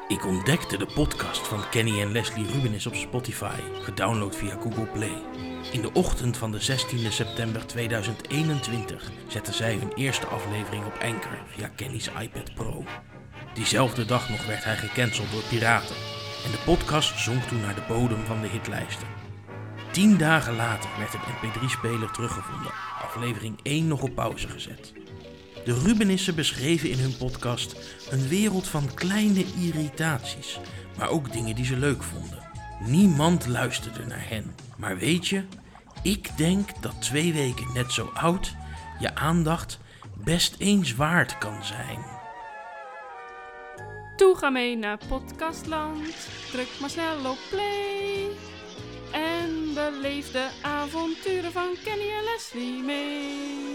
Ik ontdekte de podcast van Kenny en Leslie Rubenis op Spotify, gedownload via Google Play. In de ochtend van de 16e september 2021 zetten zij hun eerste aflevering op Anchor via Kenny's iPad Pro. Diezelfde dag nog werd hij gecanceld door piraten en de podcast zonk toen naar de bodem van de hitlijsten. 10 dagen later werd een mp3-speler teruggevonden, aflevering 1 nog op pauze gezet. De Rubenissen beschreven in hun podcast een wereld van kleine irritaties, maar ook dingen die ze leuk vonden. Niemand luisterde naar hen. Maar weet je, ik denk dat 2 weken net zo oud je aandacht best eens waard kan zijn. Toe ga mee naar Podcastland, druk maar snel op play en beleef de avonturen van Kenny en Leslie mee.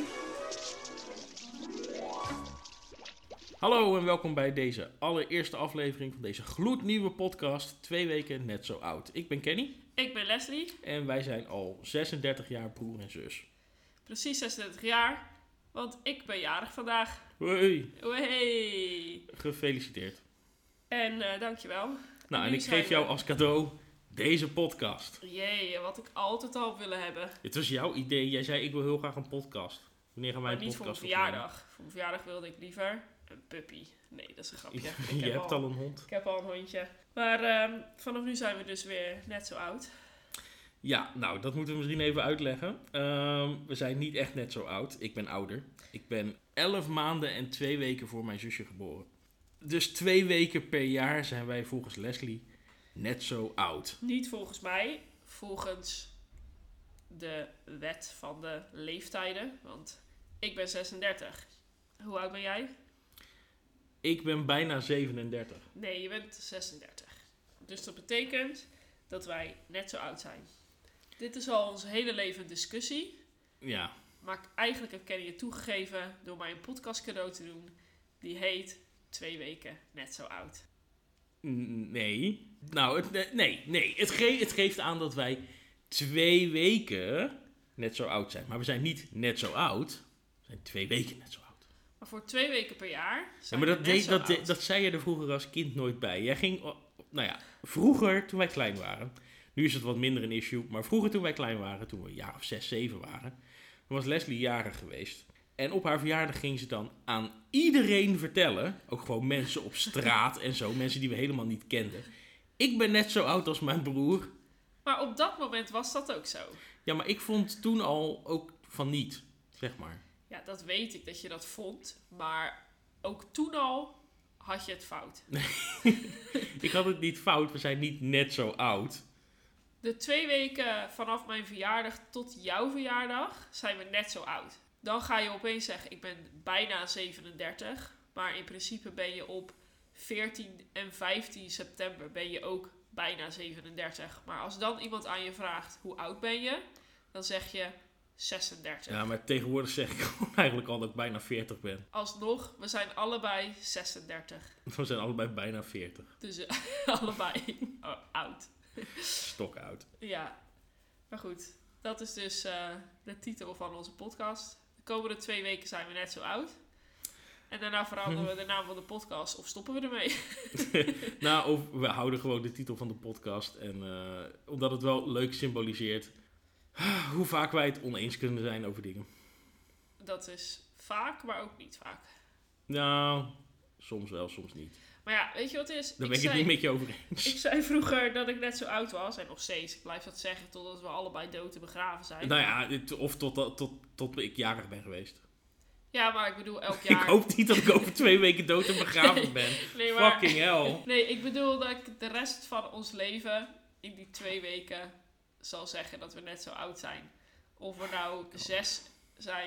Hallo en welkom bij deze allereerste aflevering van deze gloednieuwe podcast, 2 weken net zo oud. Ik ben Kenny. Ik ben Leslie. En wij zijn al 36 jaar broer en zus. Precies 36 jaar, want ik ben jarig vandaag. Hoi, Hey. gefeliciteerd. En dankjewel. Nou, en Nu ik zijn geef jou we- als cadeau deze podcast. Jee, wat ik altijd al willen hebben. Het was jouw idee. Jij zei, ik wil heel graag een podcast. Wanneer gaan wij Maar een niet voor mijn podcast opnemen? verjaardag. Voor mijn verjaardag wilde ik liever een puppy. Nee, dat is een grapje. Je hebt al een hond. Ik heb al een hondje. Maar vanaf nu zijn we dus weer net zo oud. Ja, nou, dat moeten we misschien even uitleggen. We zijn niet echt net zo oud. Ik ben ouder. Ik ben 11 maanden en 2 weken voor mijn zusje geboren. Dus 2 weken per jaar zijn wij volgens Leslie net zo oud. Niet volgens mij, volgens de wet van de leeftijden. Want ik ben 36. Hoe oud ben jij? Ik ben bijna 37. Nee, je bent 36. Dus dat betekent dat wij net zo oud zijn. Dit is al ons hele leven een discussie. Ja, Maar eigenlijk heb Kenny het toegegeven door mij een podcast cadeau te doen. Die heet 2 weken net zo oud. nee. Nou, nee. Het geeft aan dat wij 2 weken net zo oud zijn. Maar we zijn niet net zo oud. We zijn 2 weken net zo oud. Maar voor 2 weken per jaar Ja, zijn maar we net zo oud. dat zei je er vroeger als kind nooit bij. Jij ging, nou ja, vroeger toen wij klein waren. Nu is het wat minder een issue. Maar vroeger toen wij klein waren, toen we een jaar of 6, 7 waren. Dan was Leslie jarig geweest. En op haar verjaardag ging ze dan aan iedereen vertellen. Ook gewoon mensen op straat en zo. Mensen die we helemaal niet kenden. Ik ben net zo oud als mijn broer. Maar op dat moment was dat ook zo. Ja, maar ik vond toen al ook van niet, zeg maar. Ja, dat weet ik dat je dat vond. Maar ook toen al had je het fout. Ik had het niet fout. We zijn niet net zo oud. De 2 weken vanaf mijn verjaardag tot jouw verjaardag zijn we net zo oud. Dan ga je opeens zeggen, ik ben bijna 37. Maar in principe ben je op 14 en 15 september ben je ook bijna 37. Maar als dan iemand aan je vraagt, hoe oud ben je? Dan zeg je 36. Ja, maar tegenwoordig zeg ik gewoon eigenlijk al dat ik bijna 40 ben. Alsnog, we zijn allebei 36. We zijn allebei bijna 40. Dus allebei oud. Stokoud. Ja, maar goed. Dat is dus de titel van onze podcast. De komende 2 weken zijn we net zo oud. En daarna veranderen we de naam van de podcast of stoppen we ermee. Nou, of we houden gewoon de titel van de podcast. En omdat het wel leuk symboliseert hoe vaak wij het oneens kunnen zijn over dingen. Dat is vaak, maar ook niet vaak. Nou, soms wel, soms niet. Maar ja, weet je wat het is? Daar ben ik het niet met je over eens. Ik zei vroeger dat ik net zo oud was. En nog steeds. Ik blijf dat zeggen totdat we allebei dood en begraven zijn. Nou ja, of tot ik jarig ben geweest. Ja, maar ik bedoel elk jaar. Ik hoop niet dat ik over 2 weken dood en begraven ben. Nee, maar... Fucking hell. Nee, ik bedoel dat ik de rest van ons leven in die 2 weken zal zeggen dat we net zo oud zijn. Of we nou 6 zijn,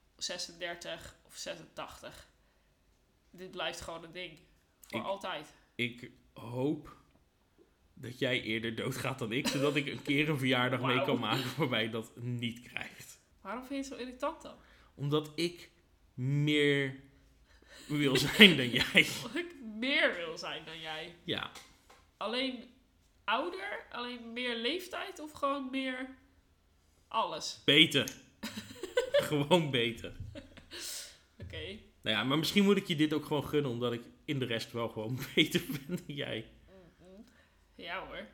36 of 86. Dit blijft gewoon een ding. Voor altijd. Ik hoop dat jij eerder doodgaat dan ik, zodat ik een keer een verjaardag mee Wauw. kan maken waarbij je dat niet krijgt. Waarom vind je het zo irritant dan? Omdat ik meer wil zijn dan jij. Omdat ik meer wil zijn dan jij. Ja, Alleen ouder? Alleen meer leeftijd? Of gewoon meer alles? beter. Gewoon beter. Oké. Nou ja, maar misschien moet ik je dit ook gewoon gunnen, omdat ik in de rest wel gewoon beter ben dan jij. Ja hoor.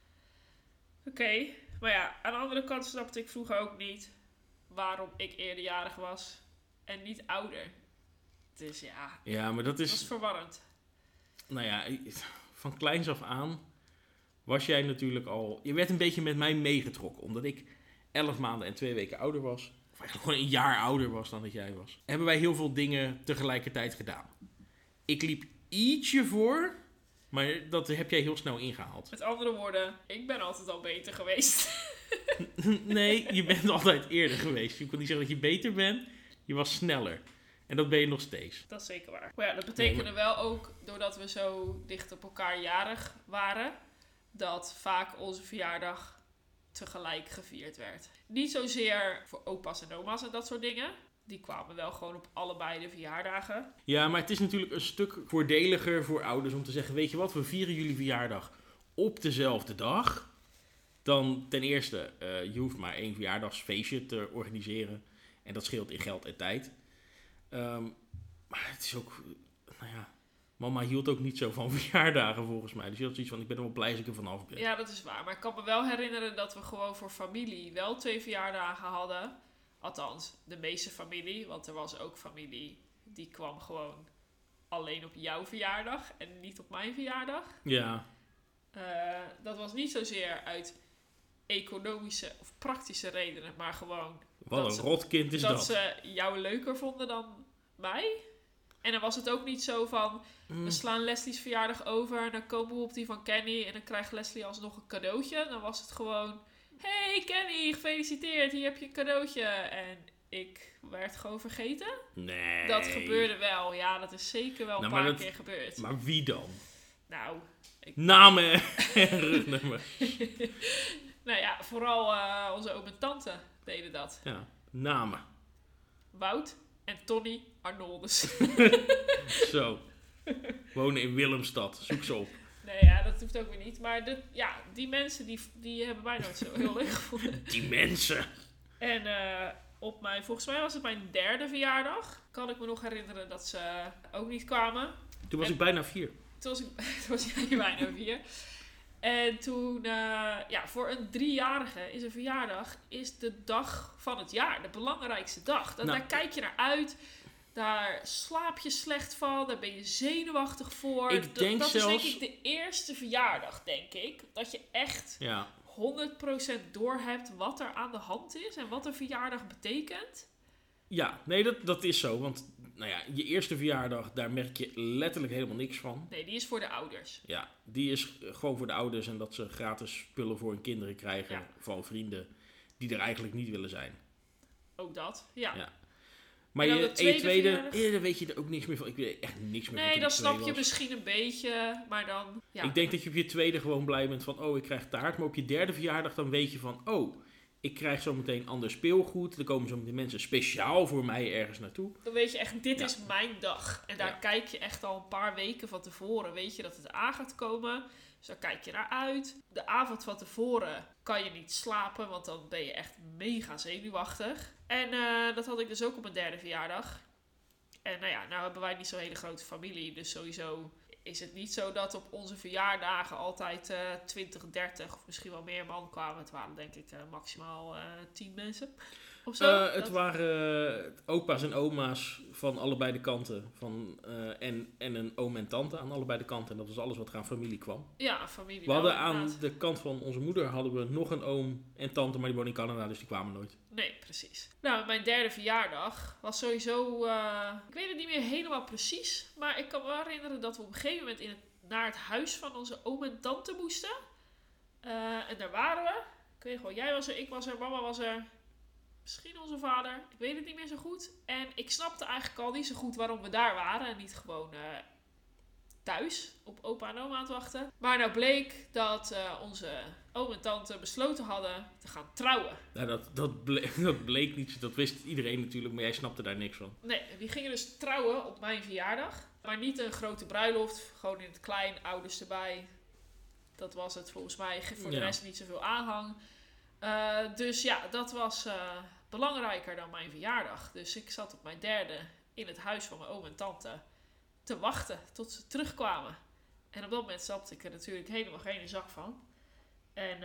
Oké. Maar ja, aan de andere kant snapte ik vroeger ook niet waarom ik eerderjarig was en niet ouder. Dus ja, Ja, maar dat dat was is... verwarrend. Nou ja, van kleins af aan was jij natuurlijk al... Je werd een beetje met mij meegetrokken, omdat ik 11 maanden en 2 weken ouder was. Of eigenlijk gewoon een jaar ouder was dan dat jij was. Hebben wij heel veel dingen tegelijkertijd gedaan. Ik liep ietsje voor, maar dat heb jij heel snel ingehaald. Met andere woorden, ik ben altijd al beter geweest. Nee, je bent altijd eerder geweest. Je kon niet zeggen dat je beter bent, je was sneller. En dat ben je nog steeds. Dat is zeker waar. Maar ja, dat betekende wel ook, doordat we zo dicht op elkaar jarig waren, dat vaak onze verjaardag tegelijk gevierd werd. Niet zozeer voor opa's en oma's en dat soort dingen. Die kwamen wel gewoon op allebei de verjaardagen. Ja, maar het is natuurlijk een stuk voordeliger voor ouders om te zeggen... Weet je wat, we vieren jullie verjaardag op dezelfde dag. Dan ten eerste, je hoeft maar 1 verjaardagsfeestje te organiseren. En dat scheelt in geld en tijd. Maar het is ook... Nou ja, mama hield ook niet zo van verjaardagen volgens mij. Dus je had zoiets van, ik ben er wel blij als ik er vanaf ben. Ja, dat is waar. Maar ik kan me wel herinneren dat we gewoon voor familie wel 2 verjaardagen hadden. Althans, de meeste familie. Want er was ook familie die kwam gewoon alleen op jouw verjaardag en niet op mijn verjaardag. Ja. Dat was niet zozeer uit economische of praktische redenen, maar gewoon Wat een rotkind is dat. Dat ze jou leuker vonden dan mij. En dan was het ook niet zo van, we slaan Leslie's verjaardag over en dan komen we op die van Kenny en dan krijgt Leslie alsnog een cadeautje. Dan was het gewoon, hey Kenny, gefeliciteerd, hier heb je een cadeautje. En ik werd gewoon vergeten. Nee. Dat gebeurde wel, ja, dat is zeker wel een paar keer gebeurd. Maar wie dan? Nou, Namen en rugnummers. Nou ja, vooral onze oom en tante deden dat. Ja, namen. Wout en Tony Arnoldus. Zo. Wonen in Willemstad. Zoek ze op. Nee, ja, dat hoeft ook weer niet. Maar die mensen, die hebben mij nooit zo heel leuk gevonden. Die mensen. En volgens mij was het mijn 3e verjaardag. Kan ik me nog herinneren dat ze ook niet kwamen. Toen was ik bijna 4. Toen was jij bijna 4. En toen, voor een 3-jarige is een verjaardag is de dag van het jaar. De belangrijkste dag. Daar kijk je naar uit. Daar slaap je slecht van. Daar ben je zenuwachtig voor. Ik denk dat zelfs... is denk ik de eerste verjaardag, denk ik. Dat je echt 100% doorhebt wat er aan de hand is. En wat een verjaardag betekent. Ja, nee, dat is zo. Want je eerste verjaardag, daar merk je letterlijk helemaal niks van. Nee, die is voor de ouders. Ja, die is gewoon voor de ouders. En dat ze gratis spullen voor hun kinderen krijgen. Van vrienden die er eigenlijk niet willen zijn. Ook dat, ja. Maar je tweede, daar weet je er ook niks meer van. Ik weet echt niks meer van. Nee, dan snap je misschien een beetje, maar dan... Ja. Ik denk dat je op je tweede gewoon blij bent van, oh, ik krijg taart. Maar op je 3e verjaardag dan weet je van, oh, ik krijg zo meteen ander speelgoed. Er komen zo meteen mensen speciaal voor mij ergens naartoe. Dan weet je echt, dit is mijn dag. En daar kijk je echt al een paar weken van tevoren. Weet je dat het aan gaat komen. Dus daar kijk je naar uit. De avond van tevoren kan je niet slapen, want dan ben je echt mega zenuwachtig. En dat had ik dus ook op mijn 3e verjaardag. En nou hebben wij niet zo'n hele grote familie. Dus sowieso is het niet zo dat op onze verjaardagen altijd 20, 30 of misschien wel meer man kwamen. Het waren denk ik maximaal 10 mensen. Of zo. Het waren opa's en oma's van allebei de kanten. En een oom en tante aan allebei de kanten. En dat was alles wat er aan familie kwam. Ja, familie. We hadden aan de kant van onze moeder hadden we nog een oom en tante, maar die wonen in Canada, dus die kwamen nooit. Nee, precies. Nou, mijn 3e verjaardag was sowieso... ik weet het niet meer helemaal precies. Maar ik kan me wel herinneren dat we op een gegeven moment naar het huis van onze oom en tante moesten. En daar waren we. Ik weet gewoon, jij was er, ik was er, mama was er. Misschien onze vader. Ik weet het niet meer zo goed. En ik snapte eigenlijk al niet zo goed waarom we daar waren. En niet gewoon thuis op opa en oma aan het wachten. Maar nou bleek dat onze oom en tante besloten hadden te gaan trouwen. Nou, dat bleek niet. Dat wist iedereen natuurlijk. Maar jij snapte daar niks van. Nee, die gingen dus trouwen op mijn verjaardag. Maar niet een grote bruiloft. Gewoon in het klein, ouders erbij. Dat was het volgens mij. Voor de rest niet zoveel aanhang. Dus ja, dat was belangrijker dan mijn verjaardag. Dus ik zat op mijn 3e in het huis van mijn oom en tante te wachten tot ze terugkwamen. En op dat moment snapte ik er natuurlijk helemaal geen zak van. En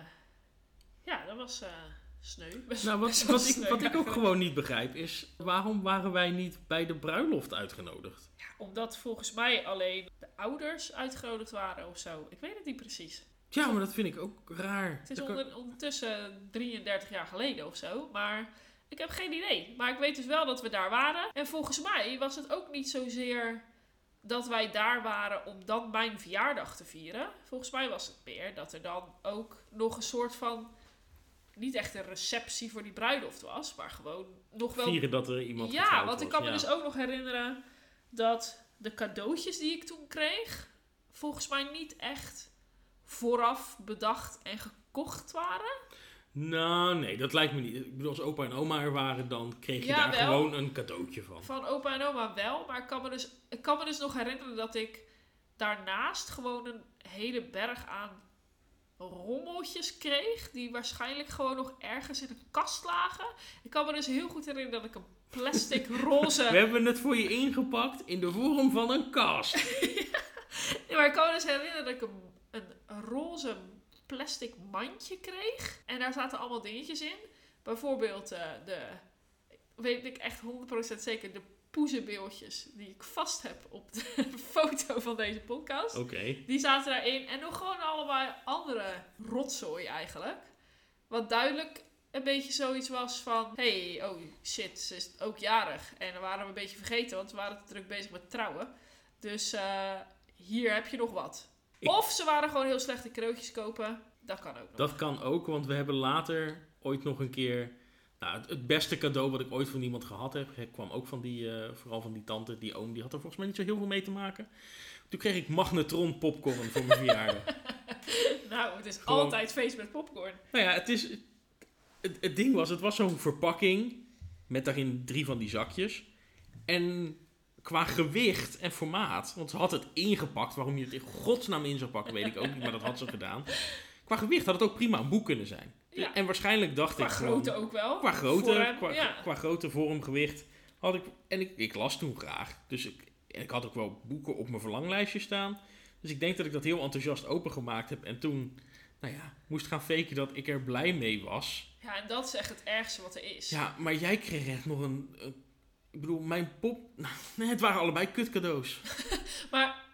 dat was sneu. Wat ik ook gewoon niet begrijp is, waarom waren wij niet bij de bruiloft uitgenodigd? Ja, omdat volgens mij alleen de ouders uitgenodigd waren of zo. Ik weet het niet precies. Ja, maar dat vind ik ook raar. Het is ondertussen 33 jaar geleden of zo, maar ik heb geen idee. Maar ik weet dus wel dat we daar waren. En volgens mij was het ook niet zozeer dat wij daar waren om dan mijn verjaardag te vieren. Volgens mij was het meer dat er dan ook nog een soort van, niet echt een receptie voor die bruiloft was, maar gewoon nog wel vieren dat er iemand ja, getrouwd want ik was, kan me dus ook nog herinneren dat de cadeautjes die ik toen kreeg, volgens mij niet echt vooraf bedacht en gekocht waren. Nou, nee, dat lijkt me niet. Ik bedoel, als opa en oma er waren, dan kreeg je daar wel. gewoon een cadeautje van. Van opa en oma wel, maar ik kan me dus nog herinneren dat ik daarnaast gewoon een hele berg aan rommeltjes kreeg, die waarschijnlijk gewoon nog ergens in een kast lagen. Ik kan me dus heel goed herinneren dat ik een plastic roze... We hebben het voor je ingepakt in de vorm van een kast. Ja, maar ik kan me dus herinneren dat ik een roze plastic mandje kreeg. En daar zaten allemaal dingetjes in. Bijvoorbeeld weet ik echt 100% zeker, de poezenbeeldjes die ik vast heb op de foto van deze podcast. Oké. Die zaten daarin. En nog gewoon allemaal andere rotzooi eigenlijk. Wat duidelijk een beetje zoiets was van, hey, oh shit, ze is ook jarig. En dan waren we een beetje vergeten, want we waren te druk bezig met trouwen. Dus hier heb je nog wat. Of ze waren gewoon heel slechte cadeautjes kopen. Dat kan ook nog. Dat kan ook, want we hebben later ooit nog een keer... Nou, het beste cadeau wat ik ooit van iemand gehad heb, kwam ook van vooral van die tante, die oom. Die had er volgens mij niet zo heel veel mee te maken. Toen kreeg ik magnetron popcorn voor mijn verjaardag. Nou, het is Gewoon... altijd feest met popcorn. Nou ja, het ding was, het was zo'n verpakking met daarin 3 van die zakjes. En qua gewicht en formaat, want ze had het ingepakt. Waarom je het in godsnaam in zou pakken, weet ik ook niet, maar dat had ze gedaan. Qua gewicht had het ook prima een boek kunnen zijn. Ja. En waarschijnlijk dacht Qua ik grootte gewoon, ook wel. Qua grootte, Vorm, qua grootte, vorm, gewicht had ik... En ik las toen graag. Dus ik had ook wel boeken op mijn verlanglijstje staan. Dus ik denk dat ik dat heel enthousiast opengemaakt heb. En toen, moest gaan faken dat ik er blij mee was. Ja, en dat is echt het ergste wat er is. Ja, maar jij kreeg echt nog ik bedoel, mijn pop... Nee, het waren allebei kutcadeaus. Maar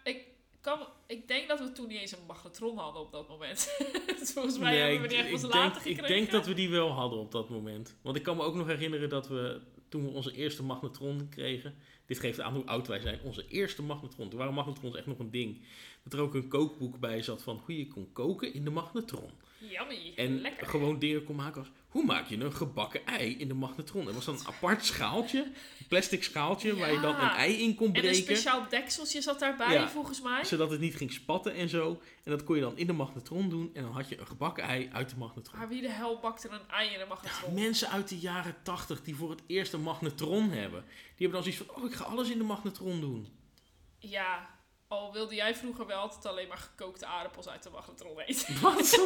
ik denk dat we toen niet eens een magnetron hadden op dat moment. Dus volgens mij hebben we die echt pas later gekregen. Ik denk dat we die wel hadden op dat moment. Want ik kan me ook nog herinneren dat we, toen we onze eerste magnetron kregen... Dit geeft aan hoe oud wij zijn. Onze eerste magnetron. Toen waren magnetrons echt nog een ding. Dat er ook een kookboek bij zat van hoe je kon koken in de magnetron. Yummy, en lekker. Gewoon dingen kon maken als... Hoe maak je een gebakken ei in de magnetron? Er was dan een apart schaaltje. Een plastic schaaltje waar je dan een ei in kon breken. En een speciaal dekseltje zat daarbij volgens mij. Zodat het niet ging spatten en zo. En dat kon je dan in de magnetron doen. En dan had je een gebakken ei uit de magnetron. Maar wie de hel bakt er een ei in een magnetron? Ja, mensen uit de jaren 80 die voor het eerst een magnetron hebben. Die hebben dan zoiets van... ik ga alles in de magnetron doen. Ja, al wilde jij vroeger wel altijd alleen maar gekookte aardappels uit de magnetron eten. Wat?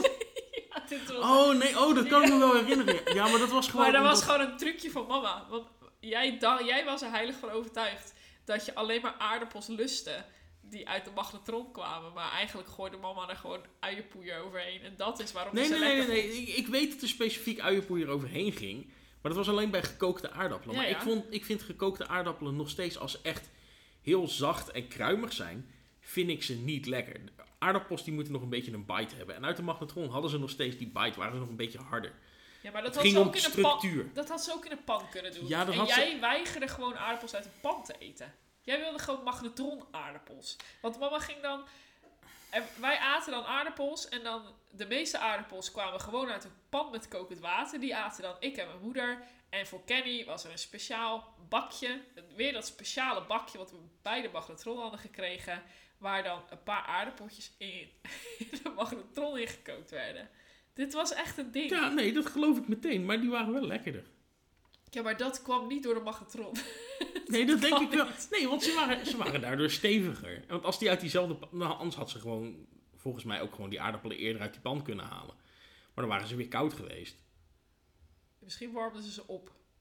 Dat kan ik me wel herinneren. Ja, maar dat was gewoon... Maar dat was gewoon een trucje van mama. Want jij was er heilig van overtuigd dat je alleen maar aardappels lustte die uit de magnetron kwamen. Maar eigenlijk gooide mama er gewoon uienpoeier overheen. En dat is waarom ze lekker vond. Nee. Ik weet dat er specifiek uienpoeier overheen ging. Maar dat was alleen bij gekookte aardappelen. Maar ik vind gekookte aardappelen nog steeds als ze echt heel zacht en kruimig zijn, vind ik ze niet lekker. Aardappels die moeten nog een beetje een bite hebben. En uit de magnetron hadden ze nog steeds die bite, waren ze nog een beetje harder. Ja, maar dat het ging om structuur. Dat had ze ook in een pan kunnen doen. Ja, en jij weigerde gewoon aardappels uit een pan te eten. Jij wilde gewoon magnetron aardappels. Want mama ging dan... Wij aten dan aardappels en dan de meeste aardappels kwamen gewoon uit een pan met kokend water. Die aten dan ik en mijn moeder. En voor Kenny was er een speciaal bakje. Weer dat speciale bakje wat we bij de magnetron hadden gekregen. Waar dan een paar aardappeltjes in de magnetron ingekookt werden. Dit was echt een ding. Ja, nee, dat geloof ik meteen. Maar die waren wel lekkerder. Ja, maar dat kwam niet door de magnetron. Nee, dat denk ik wel. Nee, want ze waren daardoor steviger. Want als die uit diezelfde pan... Nou, anders had ze gewoon, volgens mij ook gewoon die aardappelen eerder uit die pan kunnen halen. Maar dan waren ze weer koud geweest. Misschien warmden ze op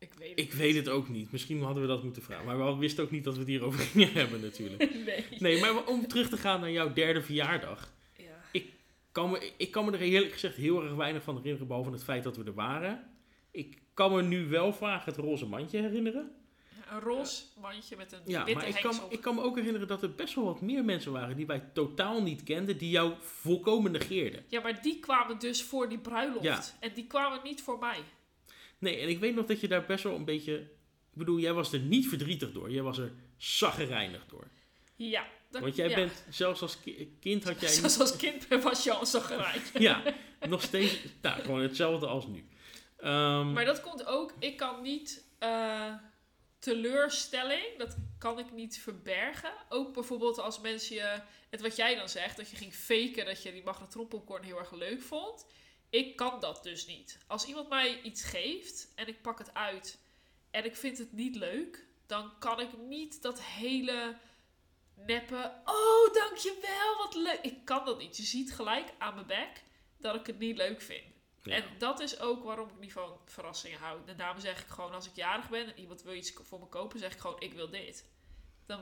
Ik weet het ook niet. Misschien hadden we dat moeten vragen. Maar we wisten ook niet dat we het hierover gingen hebben natuurlijk. Nee, maar om terug te gaan naar jouw derde verjaardag. Ja. Ik kan me er eerlijk gezegd heel erg weinig van herinneren, behalve het feit dat we er waren. Ik kan me nu wel vaag het roze mandje herinneren. Een roze mandje met een Ja, witte maar hengsel. ik kan me ook herinneren dat er best wel wat meer mensen waren die wij totaal niet kenden, die jou volkomen negeerden. Ja, maar die kwamen dus voor die bruiloft. Ja. En die kwamen niet voor mij. Nee, en ik weet nog dat je daar best wel een beetje... Ik bedoel, jij was er niet verdrietig door. Jij was er chagrijnig door. Ja. Want jij bent, zelfs als kind had jij... Zelfs als kind was je al zo gelijk. Ja, nog steeds... Nou, gewoon hetzelfde als nu. Maar dat komt ook... Ik kan niet... teleurstelling, dat kan ik niet verbergen. Ook bijvoorbeeld als mensen je... Het wat jij dan zegt, dat je ging faken dat je die magnetronpopcorn heel erg leuk vond. Ik kan dat dus niet. Als iemand mij iets geeft en ik pak het uit en ik vind het niet leuk, dan kan ik niet dat hele neppen... Oh, dankjewel, wat leuk. Ik kan dat niet. Je ziet gelijk aan mijn bek dat ik het niet leuk vind. Ja. En dat is ook waarom ik niet van verrassingen hou. En daarom zeg ik gewoon, als ik jarig ben en iemand wil iets voor me kopen, zeg ik gewoon, ik wil dit. Dan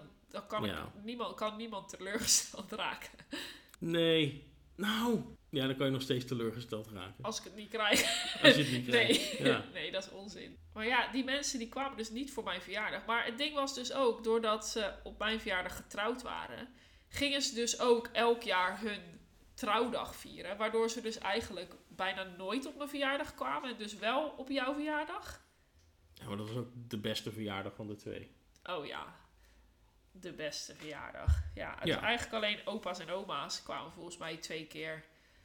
kan niemand teleurgesteld raken. Nee. Nou, ja, dan kan je nog steeds teleurgesteld raken. Als ik het niet krijg. Als je het niet krijgt. Nee, ja. Nee, dat is onzin. Maar ja, die mensen die kwamen dus niet voor mijn verjaardag. Maar het ding was dus ook, doordat ze op mijn verjaardag getrouwd waren, gingen ze dus ook elk jaar hun trouwdag vieren. Waardoor ze dus eigenlijk bijna nooit op mijn verjaardag kwamen. En dus wel op jouw verjaardag. Ja, maar dat was ook de beste verjaardag van de twee. Oh ja, de beste verjaardag. Ja, het was eigenlijk alleen opa's en oma's kwamen volgens mij 2 keer.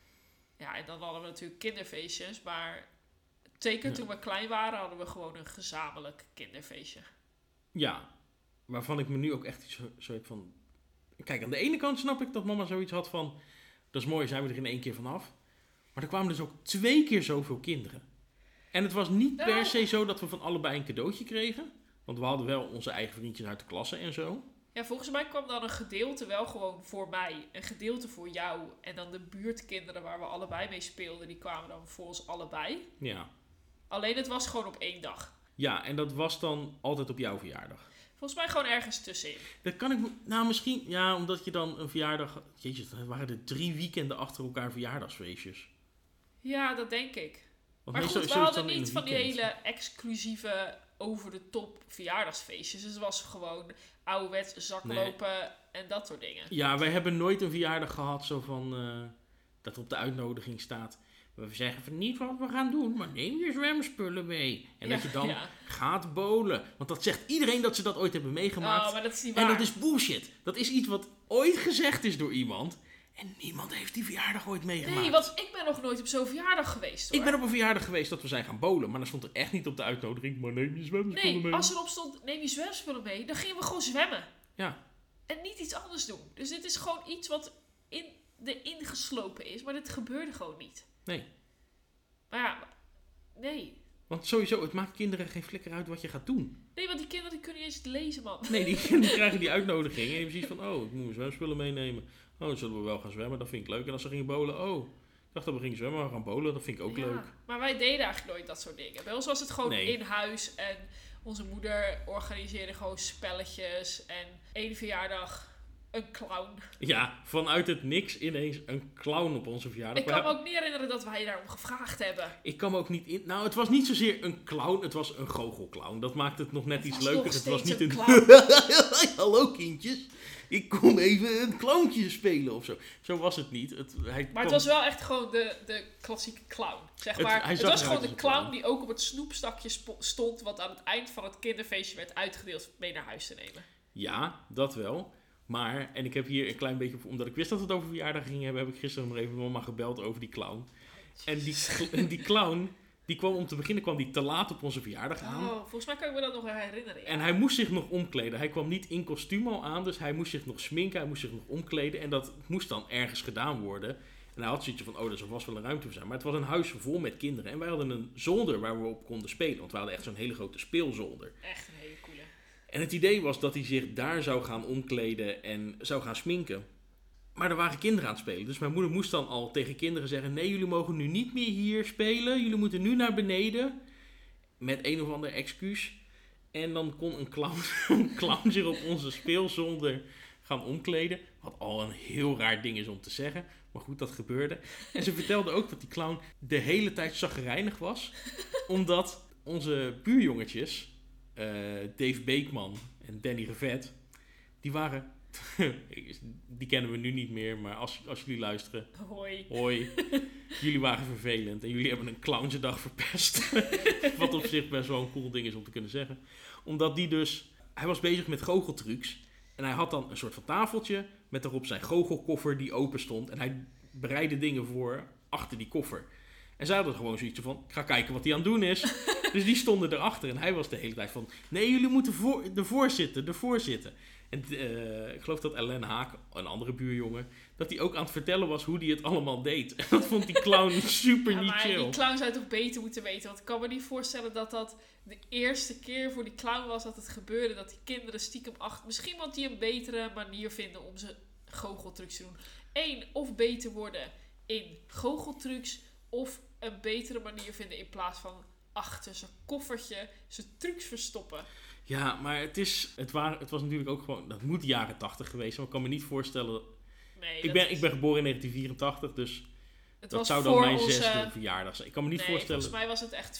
Ja, en dan hadden we natuurlijk kinderfeestjes. Maar zeker toen we klein waren, hadden we gewoon een gezamenlijk kinderfeestje. Ja. Waarvan ik me nu ook echt zo heb van... Kijk, aan de ene kant snap ik dat mama zoiets had van... Dat is mooi, zijn we er in 1 keer vanaf. Maar er kwamen dus ook 2 keer zoveel kinderen. En het was niet per se zo dat we van allebei een cadeautje kregen. Want we hadden wel onze eigen vriendjes uit de klasse en zo. Ja, volgens mij kwam dan een gedeelte wel gewoon voor mij. Een gedeelte voor jou. En dan de buurtkinderen waar we allebei mee speelden, die kwamen dan voor ons allebei. Ja. Alleen het was gewoon op 1 dag. Ja, en dat was dan altijd op jouw verjaardag. Volgens mij gewoon ergens tussenin. Dat kan ik... Nou, misschien... Ja, omdat je dan een verjaardag... Jezus, dan waren er 3 weekenden achter elkaar verjaardagsfeestjes. Ja, dat denk ik. Want maar goed, we hadden niet van die hele exclusieve over-de-top verjaardagsfeestjes. Dus het was gewoon ouderwets zaklopen en dat soort dingen. Ja, wij hebben nooit een verjaardag gehad zo van... dat er op de uitnodiging staat... We zeggen van niet wat we gaan doen, maar neem je zwemspullen mee. En dat je dan gaat bowlen. Want dat zegt iedereen dat ze dat ooit hebben meegemaakt. Oh, maar dat is niet waar. En dat is bullshit. Dat is iets wat ooit gezegd is door iemand. En niemand heeft die verjaardag ooit meegemaakt. Nee, want ik ben nog nooit op zo'n verjaardag geweest, hoor. Ik ben op een verjaardag geweest dat we zijn gaan bowlen. Maar dan stond er echt niet op de uitnodiging. Maar neem je zwemspullen mee. Nee, als erop stond, neem je zwemspullen mee, dan gingen we gewoon zwemmen. Ja. En niet iets anders doen. Dus dit is gewoon iets wat erin geslopen is. Maar dit gebeurde gewoon niet. Nee. Maar ja, nee. Want sowieso, het maakt kinderen geen flikker uit wat je gaat doen. Nee, want die kinderen die kunnen niet eens lezen, man. Nee, die krijgen die uitnodiging. En je hebt zoiets van, ik moet mijn zwemspullen meenemen. Oh, dan zullen we wel gaan zwemmen, dat vind ik leuk. En als ze gingen bowlen, ik dacht dat we gingen zwemmen, maar we gaan bowlen, dat vind ik ook leuk. Maar wij deden eigenlijk nooit dat soort dingen. Bij ons was het gewoon in huis. En onze moeder organiseerde gewoon spelletjes. En 1 verjaardag... Een clown. Ja, vanuit het niks ineens een clown op onze verjaardag. Ik kan me ook niet herinneren dat wij daarom gevraagd hebben. Ik kan me ook niet in... Nou, het was niet zozeer een clown, het was een goochelclown. Dat maakt het nog net iets leuker. Het was niet een clown. Hallo kindjes, ik kom even een clowntje spelen of zo. Zo was het niet. Maar het was wel echt gewoon de klassieke clown. Zeg maar. Het was gewoon de clown die ook op het snoepstakje stond, wat aan het eind van het kinderfeestje werd uitgedeeld mee naar huis te nemen. Ja, dat wel. Maar, en ik heb hier een klein beetje... Omdat ik wist dat we het over verjaardag gingen hebben... heb ik gisteren nog even mama gebeld over die clown. En die clown... Die kwam om te beginnen te laat op onze verjaardag aan. Oh, volgens mij kan ik me dat nog herinneren. Ja. En hij moest zich nog omkleden. Hij kwam niet in kostuum al aan. Dus hij moest zich nog sminken. Hij moest zich nog omkleden. En dat moest dan ergens gedaan worden. En hij had zoiets van... Oh, er zal vast wel een ruimte voor zijn. Maar het was een huis vol met kinderen. En wij hadden een zolder waar we op konden spelen. Want we hadden echt zo'n hele grote speelzolder. Echt een hele coole. En het idee was dat hij zich daar zou gaan omkleden en zou gaan sminken. Maar er waren kinderen aan het spelen. Dus mijn moeder moest dan al tegen kinderen zeggen... Nee, jullie mogen nu niet meer hier spelen. Jullie moeten nu naar beneden. met een of ander excuus. En dan kon een clown zich op onze speelzolder gaan omkleden. Wat al een heel raar ding is om te zeggen. Maar goed, dat gebeurde. En ze vertelde ook dat die clown de hele tijd chagrijnig was. Omdat onze buurjongetjes, Dave Beekman en Danny Revet, die waren... die kennen we nu niet meer, maar als jullie luisteren... Hoi. Jullie waren vervelend en jullie hebben een clownsdag verpest. Wat op zich best wel een cool ding is om te kunnen zeggen. Omdat hij was bezig met goocheltrucs. En hij had dan een soort van tafeltje met daarop zijn goochelkoffer die open stond. En hij bereidde dingen voor achter die koffer. En zij hadden gewoon zoiets van, ik ga kijken wat hij aan het doen is. Dus die stonden erachter en hij was de hele tijd van, nee, jullie moeten ervoor zitten. En ik geloof dat Ellen Haak, een andere buurjongen, dat hij ook aan het vertellen was hoe hij het allemaal deed. En dat vond die clown super niet chill. Maar die clown zou toch beter moeten weten. Want ik kan me niet voorstellen dat dat de eerste keer voor die clown was dat het gebeurde. Dat die kinderen stiekem misschien want die een betere manier vinden om ze goocheltrucs te doen. Of beter worden in goocheltrucs. Of een betere manier vinden in plaats van achter zijn koffertje zijn trucs verstoppen. Ja, maar het was natuurlijk ook gewoon... Dat moet de jaren 80 geweest zijn. Maar ik kan me niet voorstellen... Nee, ik ben geboren in 1984, dus... Dat zou dan mijn 6e verjaardag zijn. Ik kan me niet voorstellen... volgens mij was het echt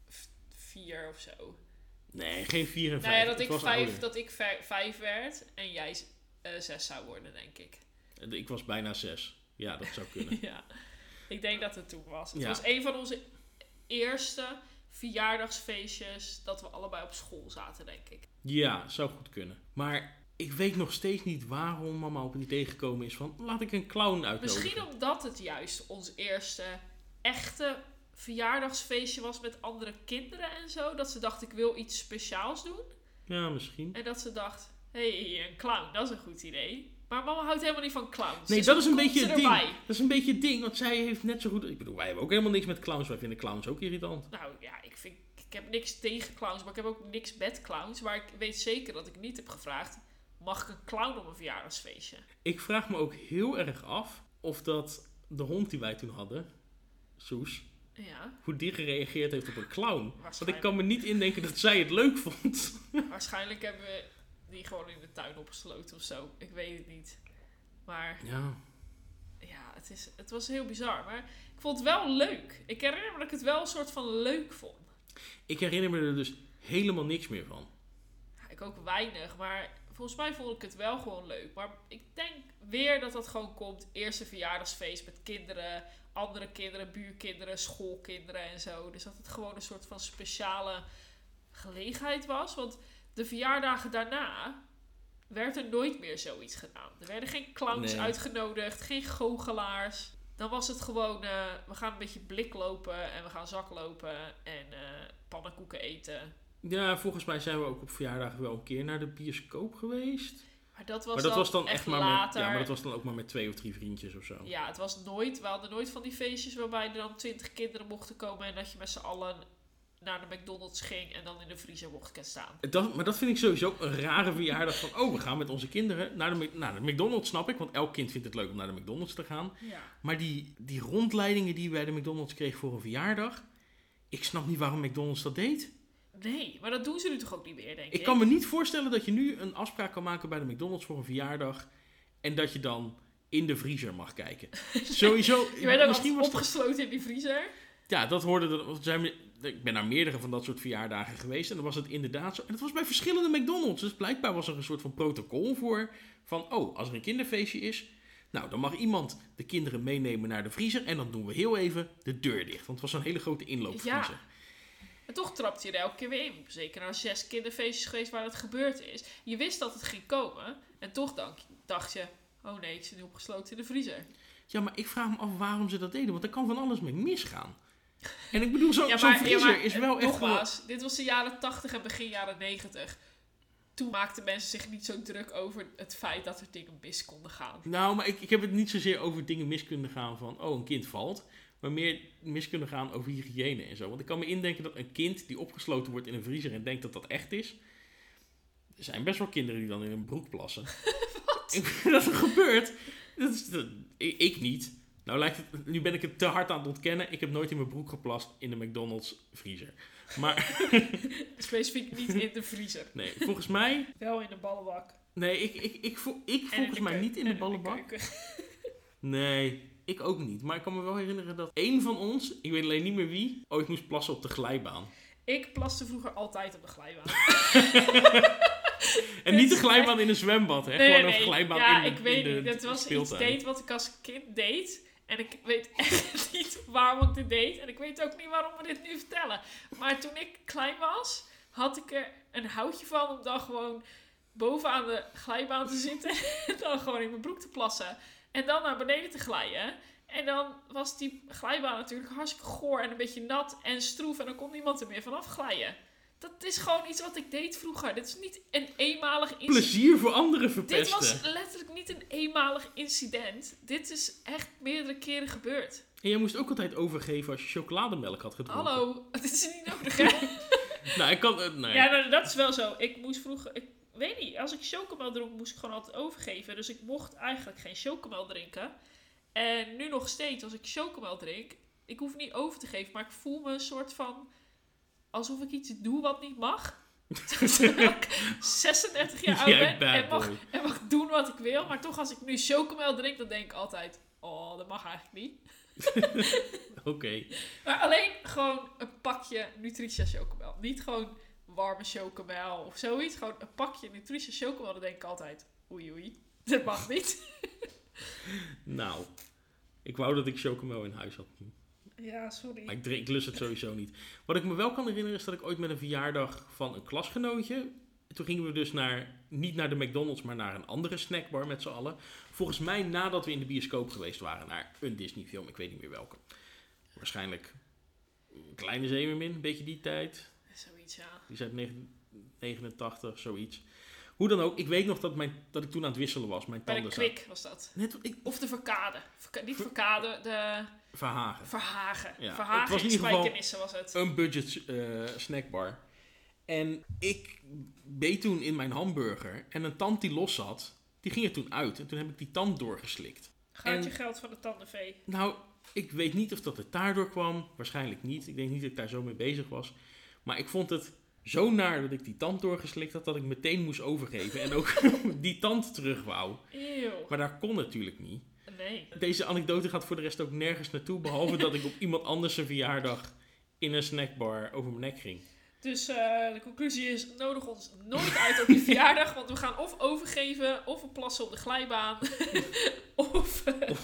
4 of zo. Nee, geen 4 en 5. Nou ja, dat ik 5 werd en jij 6 zou worden, denk ik. Ik was bijna 6. Ja, dat zou kunnen. Ja, ik denk dat het toen was. Het was een van onze eerste verjaardagsfeestjes dat we allebei op school zaten, denk ik. Ja, zou goed kunnen. Maar ik weet nog steeds niet waarom mama op het idee gekomen is van, laat ik een clown uitnodigen. Misschien omdat het juist ons eerste echte verjaardagsfeestje was met andere kinderen en zo. Dat ze dacht, ik wil iets speciaals doen. Ja, misschien. En dat ze dacht, een clown, dat is een goed idee. Maar mama houdt helemaal niet van clowns. Nee, dat is een beetje het ding. Dat is een beetje het ding, want zij heeft net zo goed... Ik bedoel, wij hebben ook helemaal niks met clowns. Wij vinden clowns ook irritant. Nou ja, ik heb niks tegen clowns, maar ik heb ook niks met clowns. Maar ik weet zeker dat ik niet heb gevraagd, mag ik een clown op een verjaardagsfeestje? Ik vraag me ook heel erg af of dat de hond die wij toen hadden, Soes, hoe die gereageerd heeft op een clown. Want ik kan me niet indenken dat zij het leuk vond. Waarschijnlijk hebben we die gewoon in de tuin opgesloten of zo. Ik weet het niet. Maar ja, het was heel bizar. Maar ik vond het wel leuk. Ik herinner me dat ik het wel een soort van leuk vond. Ik herinner me er dus helemaal niks meer van. Ja, ik ook weinig, maar volgens mij vond ik het wel gewoon leuk. Maar ik denk weer dat dat gewoon komt. Eerste verjaardagsfeest met kinderen, andere kinderen, buurkinderen, schoolkinderen en zo. Dus dat het gewoon een soort van speciale gelegenheid was. Want de verjaardagen daarna werd er nooit meer zoiets gedaan. Er werden geen clowns uitgenodigd, geen goochelaars. Dan was het gewoon, we gaan een beetje blik lopen en we gaan zaklopen en pannenkoeken eten. Ja, volgens mij zijn we ook op verjaardagen wel een keer naar de bioscoop geweest. Maar dat was dan echt maar later. Maar dat was dan ook maar met 2 of 3 vriendjes of zo. Ja, we hadden nooit van die feestjes waarbij er dan 20 kinderen mochten komen en dat je met z'n allen naar de McDonald's ging en dan in de vriezer mocht gaan staan. Maar dat vind ik sowieso een rare verjaardag van, we gaan met onze kinderen naar de McDonald's, snap ik. Want elk kind vindt het leuk om naar de McDonald's te gaan. Ja. Maar die rondleidingen die je bij de McDonald's kreeg voor een verjaardag, ik snap niet waarom McDonald's dat deed. Nee, maar dat doen ze nu toch ook niet meer, denk ik. Ik kan me niet voorstellen dat je nu een afspraak kan maken bij de McDonald's voor een verjaardag en dat je dan in de vriezer mag kijken. Sowieso. Je bent ook opgesloten in die vriezer? Ja, dat hoorde ik ben naar meerdere van dat soort verjaardagen geweest en dan was het inderdaad zo. En het was bij verschillende McDonald's. Dus blijkbaar was er een soort van protocol voor van, als er een kinderfeestje is, nou, dan mag iemand de kinderen meenemen naar de vriezer en dan doen we heel even de deur dicht. Want het was zo'n hele grote inloopvriezer. Ja. En toch trapte je er elke keer weer in. Zeker na 6 kinderfeestjes geweest waar het gebeurd is. Je wist dat het ging komen. En toch dacht je, oh nee, ik zit nu opgesloten in de vriezer. Ja, maar ik vraag me af waarom ze dat deden. Want er kan van alles mee misgaan. En ik bedoel, zo'n vriezer is wel echt... Nogmaals, dit was de jaren 80 en begin jaren 90. Toen maakten mensen zich niet zo druk over het feit dat er dingen mis konden gaan. Nou, maar ik heb het niet zozeer over dingen mis kunnen gaan van, een kind valt. Maar meer mis kunnen gaan over hygiëne en zo. Want ik kan me indenken dat een kind die opgesloten wordt in een vriezer en denkt dat dat echt is. Er zijn best wel kinderen die dan in hun broek plassen. Wat? Dat er gebeurt. Ik niet. Nou nu ben ik het te hard aan het ontkennen. Ik heb nooit in mijn broek geplast in de McDonald's vriezer. Maar Specifiek niet in de vriezer. nee, volgens mij... Wel in de ballenbak. Nee, ik volgens mij niet in de ballenbak. Nee, ik ook niet. Maar ik kan me wel herinneren dat één van ons, ik weet alleen niet meer wie, ooit moest plassen op de glijbaan. Ik plaste vroeger altijd op de glijbaan. En niet de glijbaan in een zwembad, hè? Nee, Gewoon een glijbaan in de ik weet niet. Dat was iets deed wat ik als kind deed. En ik weet echt niet waarom ik dit deed. En ik weet ook niet waarom we dit nu vertellen. Maar toen ik klein was, had ik er een houtje van om dan gewoon bovenaan de glijbaan te zitten. En dan gewoon in mijn broek te plassen. En dan naar beneden te glijden. En dan was die glijbaan natuurlijk hartstikke goor en een beetje nat en stroef. En dan kon niemand er meer vanaf glijden. Dat is gewoon iets wat ik deed vroeger. Dit is niet een eenmalig incident. Plezier voor anderen verpesten. Dit was letterlijk niet een eenmalig incident. Dit is echt meerdere keren gebeurd. En jij moest ook altijd overgeven als je chocolademelk had gedronken. Hallo, het is niet nodig, hè? Nou, ik kan... nee. Ja, nou, dat is wel zo. Ik moest vroeger... Ik weet niet, als ik chocomel dronk, moest ik gewoon altijd overgeven. Dus ik mocht eigenlijk geen chocomel drinken. En nu nog steeds, als ik chocomel drink... Ik hoef niet over te geven, maar ik voel me een soort van... alsof ik iets doe wat niet mag. Terwijl ik 36 jaar oud ben en mag doen wat ik wil. Maar toch, als ik nu chocomel drink, dan denk ik altijd... Oh, dat mag eigenlijk niet. Oké. Maar alleen gewoon een pakje Nutricia chocomel. Niet gewoon warme chocomel of zoiets. Gewoon een pakje Nutricia chocomel. Dan denk ik altijd, oei, dat mag niet. Nou, ik wou dat ik chocomel in huis had. Ja, sorry. Maar ik lust het sowieso niet. Wat ik me wel kan herinneren is dat ik ooit met een verjaardag van een klasgenootje... Toen gingen we dus niet naar de McDonald's, maar naar een andere snackbar met z'n allen. Volgens mij nadat we in de bioscoop geweest waren naar een Disney film. Ik weet niet meer welke. Waarschijnlijk Kleine Zeemermin, een beetje die tijd. Zoiets, ja. Die is uit 1989, zoiets. Hoe dan ook, ik weet nog dat ik toen aan het wisselen was. Mijn Bij tanden de Kwik was dat. Of de Verkade. Niet Verkade, de... Verhagen. Ja, Verhagen het was in in ieder geval Spijkenisse was het. een budget snackbar. En ik beet toen in mijn hamburger. En een tand die los zat, die ging er toen uit. En toen heb ik die tand doorgeslikt. Gaat je geld van de tandenvee? Nou, ik weet niet of dat het daardoor kwam. Waarschijnlijk niet. Ik denk niet dat ik daar zo mee bezig was. Maar ik vond het zo naar dat ik die tand doorgeslikt had, dat ik meteen moest overgeven. En ook die tand terug wou. Eeuw. Maar dat kon natuurlijk niet. Nee. Deze anekdote gaat voor de rest ook nergens naartoe. Behalve dat ik op iemand anders zijn verjaardag in een snackbar over mijn nek ging. Dus de conclusie is, nodig ons nooit uit op je verjaardag. Want we gaan of overgeven, of we plassen op de glijbaan. of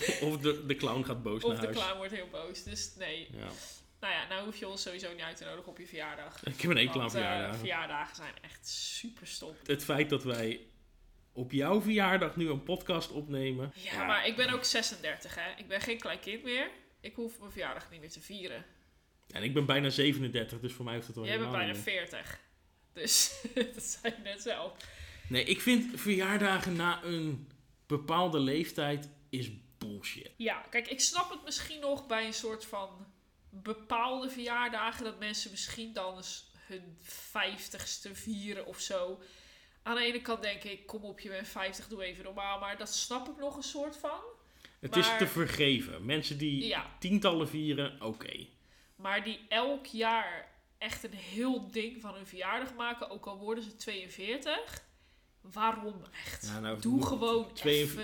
de clown gaat boos naar huis. Of de clown wordt heel boos. Dus nee. Ja. Nou ja, nou hoef je ons sowieso niet uit te nodigen op je verjaardag. Ik heb een hekel aan verjaardagen. Verjaardagen zijn echt super stom. Het feit dat wij op jouw verjaardag nu een podcast opnemen. Ja, maar ik ben ook 36, hè. Ik ben geen klein kind meer. Ik hoef mijn verjaardag niet meer te vieren. En ik ben bijna 37, dus voor mij hoeft het wel helemaal niet. Jij bent bijna 40. Dus dat zei je net zelf. Nee, ik vind verjaardagen na een bepaalde leeftijd is bullshit. Ja, kijk, ik snap het misschien nog bij een soort van bepaalde verjaardagen. Dat mensen misschien dan eens hun 50ste vieren of zo. Aan de ene kant denk ik, kom op, je bent 50, doe even normaal. Maar dat snap ik nog een soort van. Het is te vergeven. Mensen die tientallen vieren, oké. Maar die elk jaar echt een heel ding van hun verjaardag maken, ook al worden ze 42. Waarom echt? Ja, nou, doe gewoon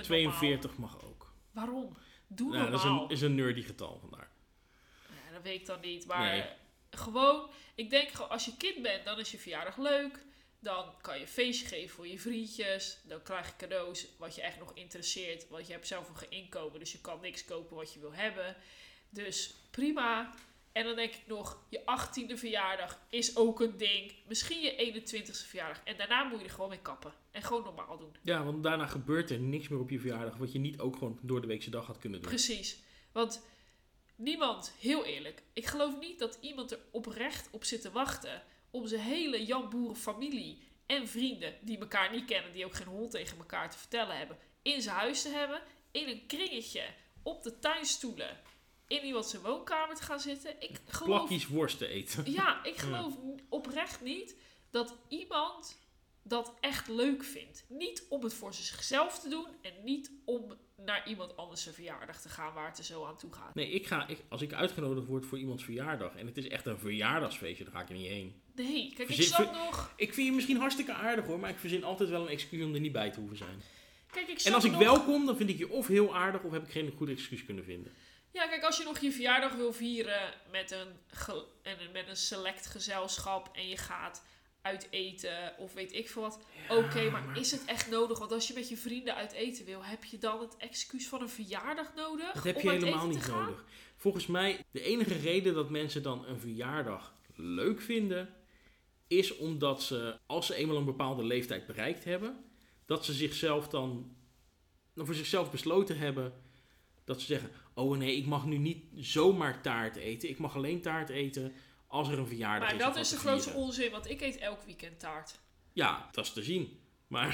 42 mag ook. Waarom? Doe normaal. Dat is een nerdy getal vandaar. Ja, dat weet ik dan niet. Maar gewoon, ik denk als je kind bent, dan is je verjaardag leuk. Dan kan je een feestje geven voor je vriendjes. Dan krijg je cadeaus wat je echt nog interesseert. Want je hebt zelf nog geen inkomen, dus je kan niks kopen wat je wil hebben. Dus prima. En dan denk ik nog, je 18e verjaardag is ook een ding. Misschien je 21e verjaardag. En daarna moet je er gewoon mee kappen. En gewoon normaal doen. Ja, want daarna gebeurt er niks meer op je verjaardag. Wat je niet ook gewoon door de weekse dag had kunnen doen. Precies. Want niemand, heel eerlijk. Ik geloof niet dat iemand er oprecht op zit te wachten. Om zijn hele Jan Boeren familie en vrienden die elkaar niet kennen. Die ook geen hol tegen elkaar te vertellen hebben. In zijn huis te hebben. In een kringetje. Op de tuinstoelen. In iemand zijn woonkamer te gaan zitten. Ik geloof, plakjes worst te eten. Ja, ik geloof oprecht niet dat iemand dat echt leuk vindt. Niet om het voor zichzelf te doen en niet om naar iemand anders zijn verjaardag te gaan waar het er zo aan toe gaat. Nee, als ik uitgenodigd word voor iemands verjaardag en het is echt een verjaardagsfeestje, dan ga ik er niet heen. Nee, kijk, ik snap nog... Ik vind je misschien hartstikke aardig hoor, maar ik verzin altijd wel een excuus om er niet bij te hoeven zijn. Kijk, en als ik wel kom, dan vind ik je of heel aardig of heb ik geen goed excuus kunnen vinden. Ja, kijk, als je nog je verjaardag wil vieren met een select gezelschap en je gaat uit eten of weet ik veel wat. Ja, Oké, maar is het echt nodig? Want als je met je vrienden uit eten wil, heb je dan het excuus van een verjaardag nodig? Dat heb je helemaal niet nodig. Volgens mij, de enige reden dat mensen dan een verjaardag leuk vinden, is omdat ze, als ze eenmaal een bepaalde leeftijd bereikt hebben, dat ze zichzelf dan voor zichzelf besloten hebben dat ze zeggen, oh nee, ik mag nu niet zomaar taart eten. Ik mag alleen taart eten als er een verjaardag is. Maar dat is de grootste onzin, want ik eet elk weekend taart. Ja, dat is te zien. Maar...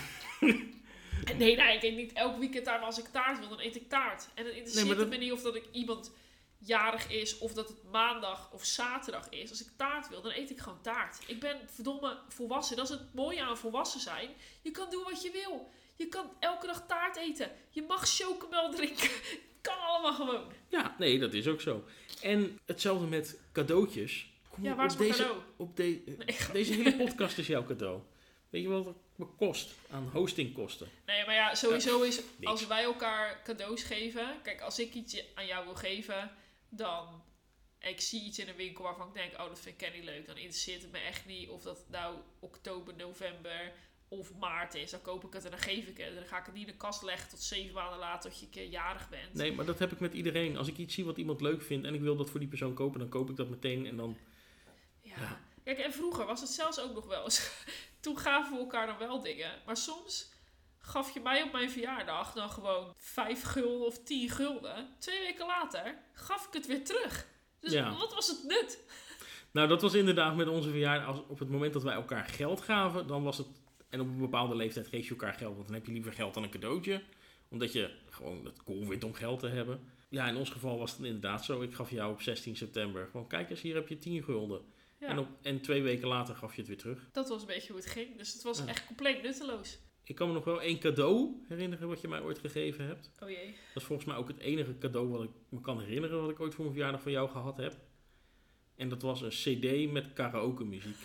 nee, ik eet niet elk weekend taart, maar als ik taart wil, dan eet ik taart. En het interesseert me niet of dat ik iemand jarig is, of dat het maandag of zaterdag is. Als ik taart wil, dan eet ik gewoon taart. Ik ben verdomme volwassen. Dat is het mooie aan volwassen zijn. Je kan doen wat je wil. Je kan elke dag taart eten. Je mag chocomel drinken. Kan allemaal gewoon. Ja, nee, dat is ook zo. En hetzelfde met cadeautjes. Ja, waar is mijn cadeau? Deze hele podcast is jouw cadeau. Weet je wat het me kost aan hostingkosten? Nee, maar ja, sowieso is als wij elkaar cadeaus geven. Kijk, als ik iets aan jou wil geven, dan... Ik zie iets in een winkel waarvan ik denk, oh, dat vind Kenny leuk. Dan interesseert het me echt niet of dat nou oktober, november of maart is. Dan koop ik het en dan geef ik het. En dan ga ik het niet in de kast leggen tot 7 maanden later tot je een keer jarig bent. Nee, maar dat heb ik met iedereen. Als ik iets zie wat iemand leuk vindt en ik wil dat voor die persoon kopen, dan koop ik dat meteen en dan... Ja. Kijk, en vroeger was het zelfs ook nog wel eens. Toen gaven we elkaar dan wel dingen. Maar soms gaf je mij op mijn verjaardag dan gewoon 5 gulden of 10 gulden. 2 weken later gaf ik het weer terug. Dus wat was het nut? Nou, dat was inderdaad met onze verjaardag. Op het moment dat wij elkaar geld gaven, dan was het... En op een bepaalde leeftijd geef je elkaar geld, want dan heb je liever geld dan een cadeautje. Omdat je gewoon het cool vindt om geld te hebben. Ja, in ons geval was het inderdaad zo. Ik gaf jou op 16 september gewoon, kijk eens, hier heb je 10 gulden. Ja. En 2 weken later gaf je het weer terug. Dat was een beetje hoe het ging. Dus het was echt compleet nutteloos. Ik kan me nog wel 1 cadeau herinneren wat je mij ooit gegeven hebt. Oh jee. Dat is volgens mij ook het enige cadeau wat ik me kan herinneren wat ik ooit voor mijn verjaardag van jou gehad heb. En dat was een cd met karaoke muziek.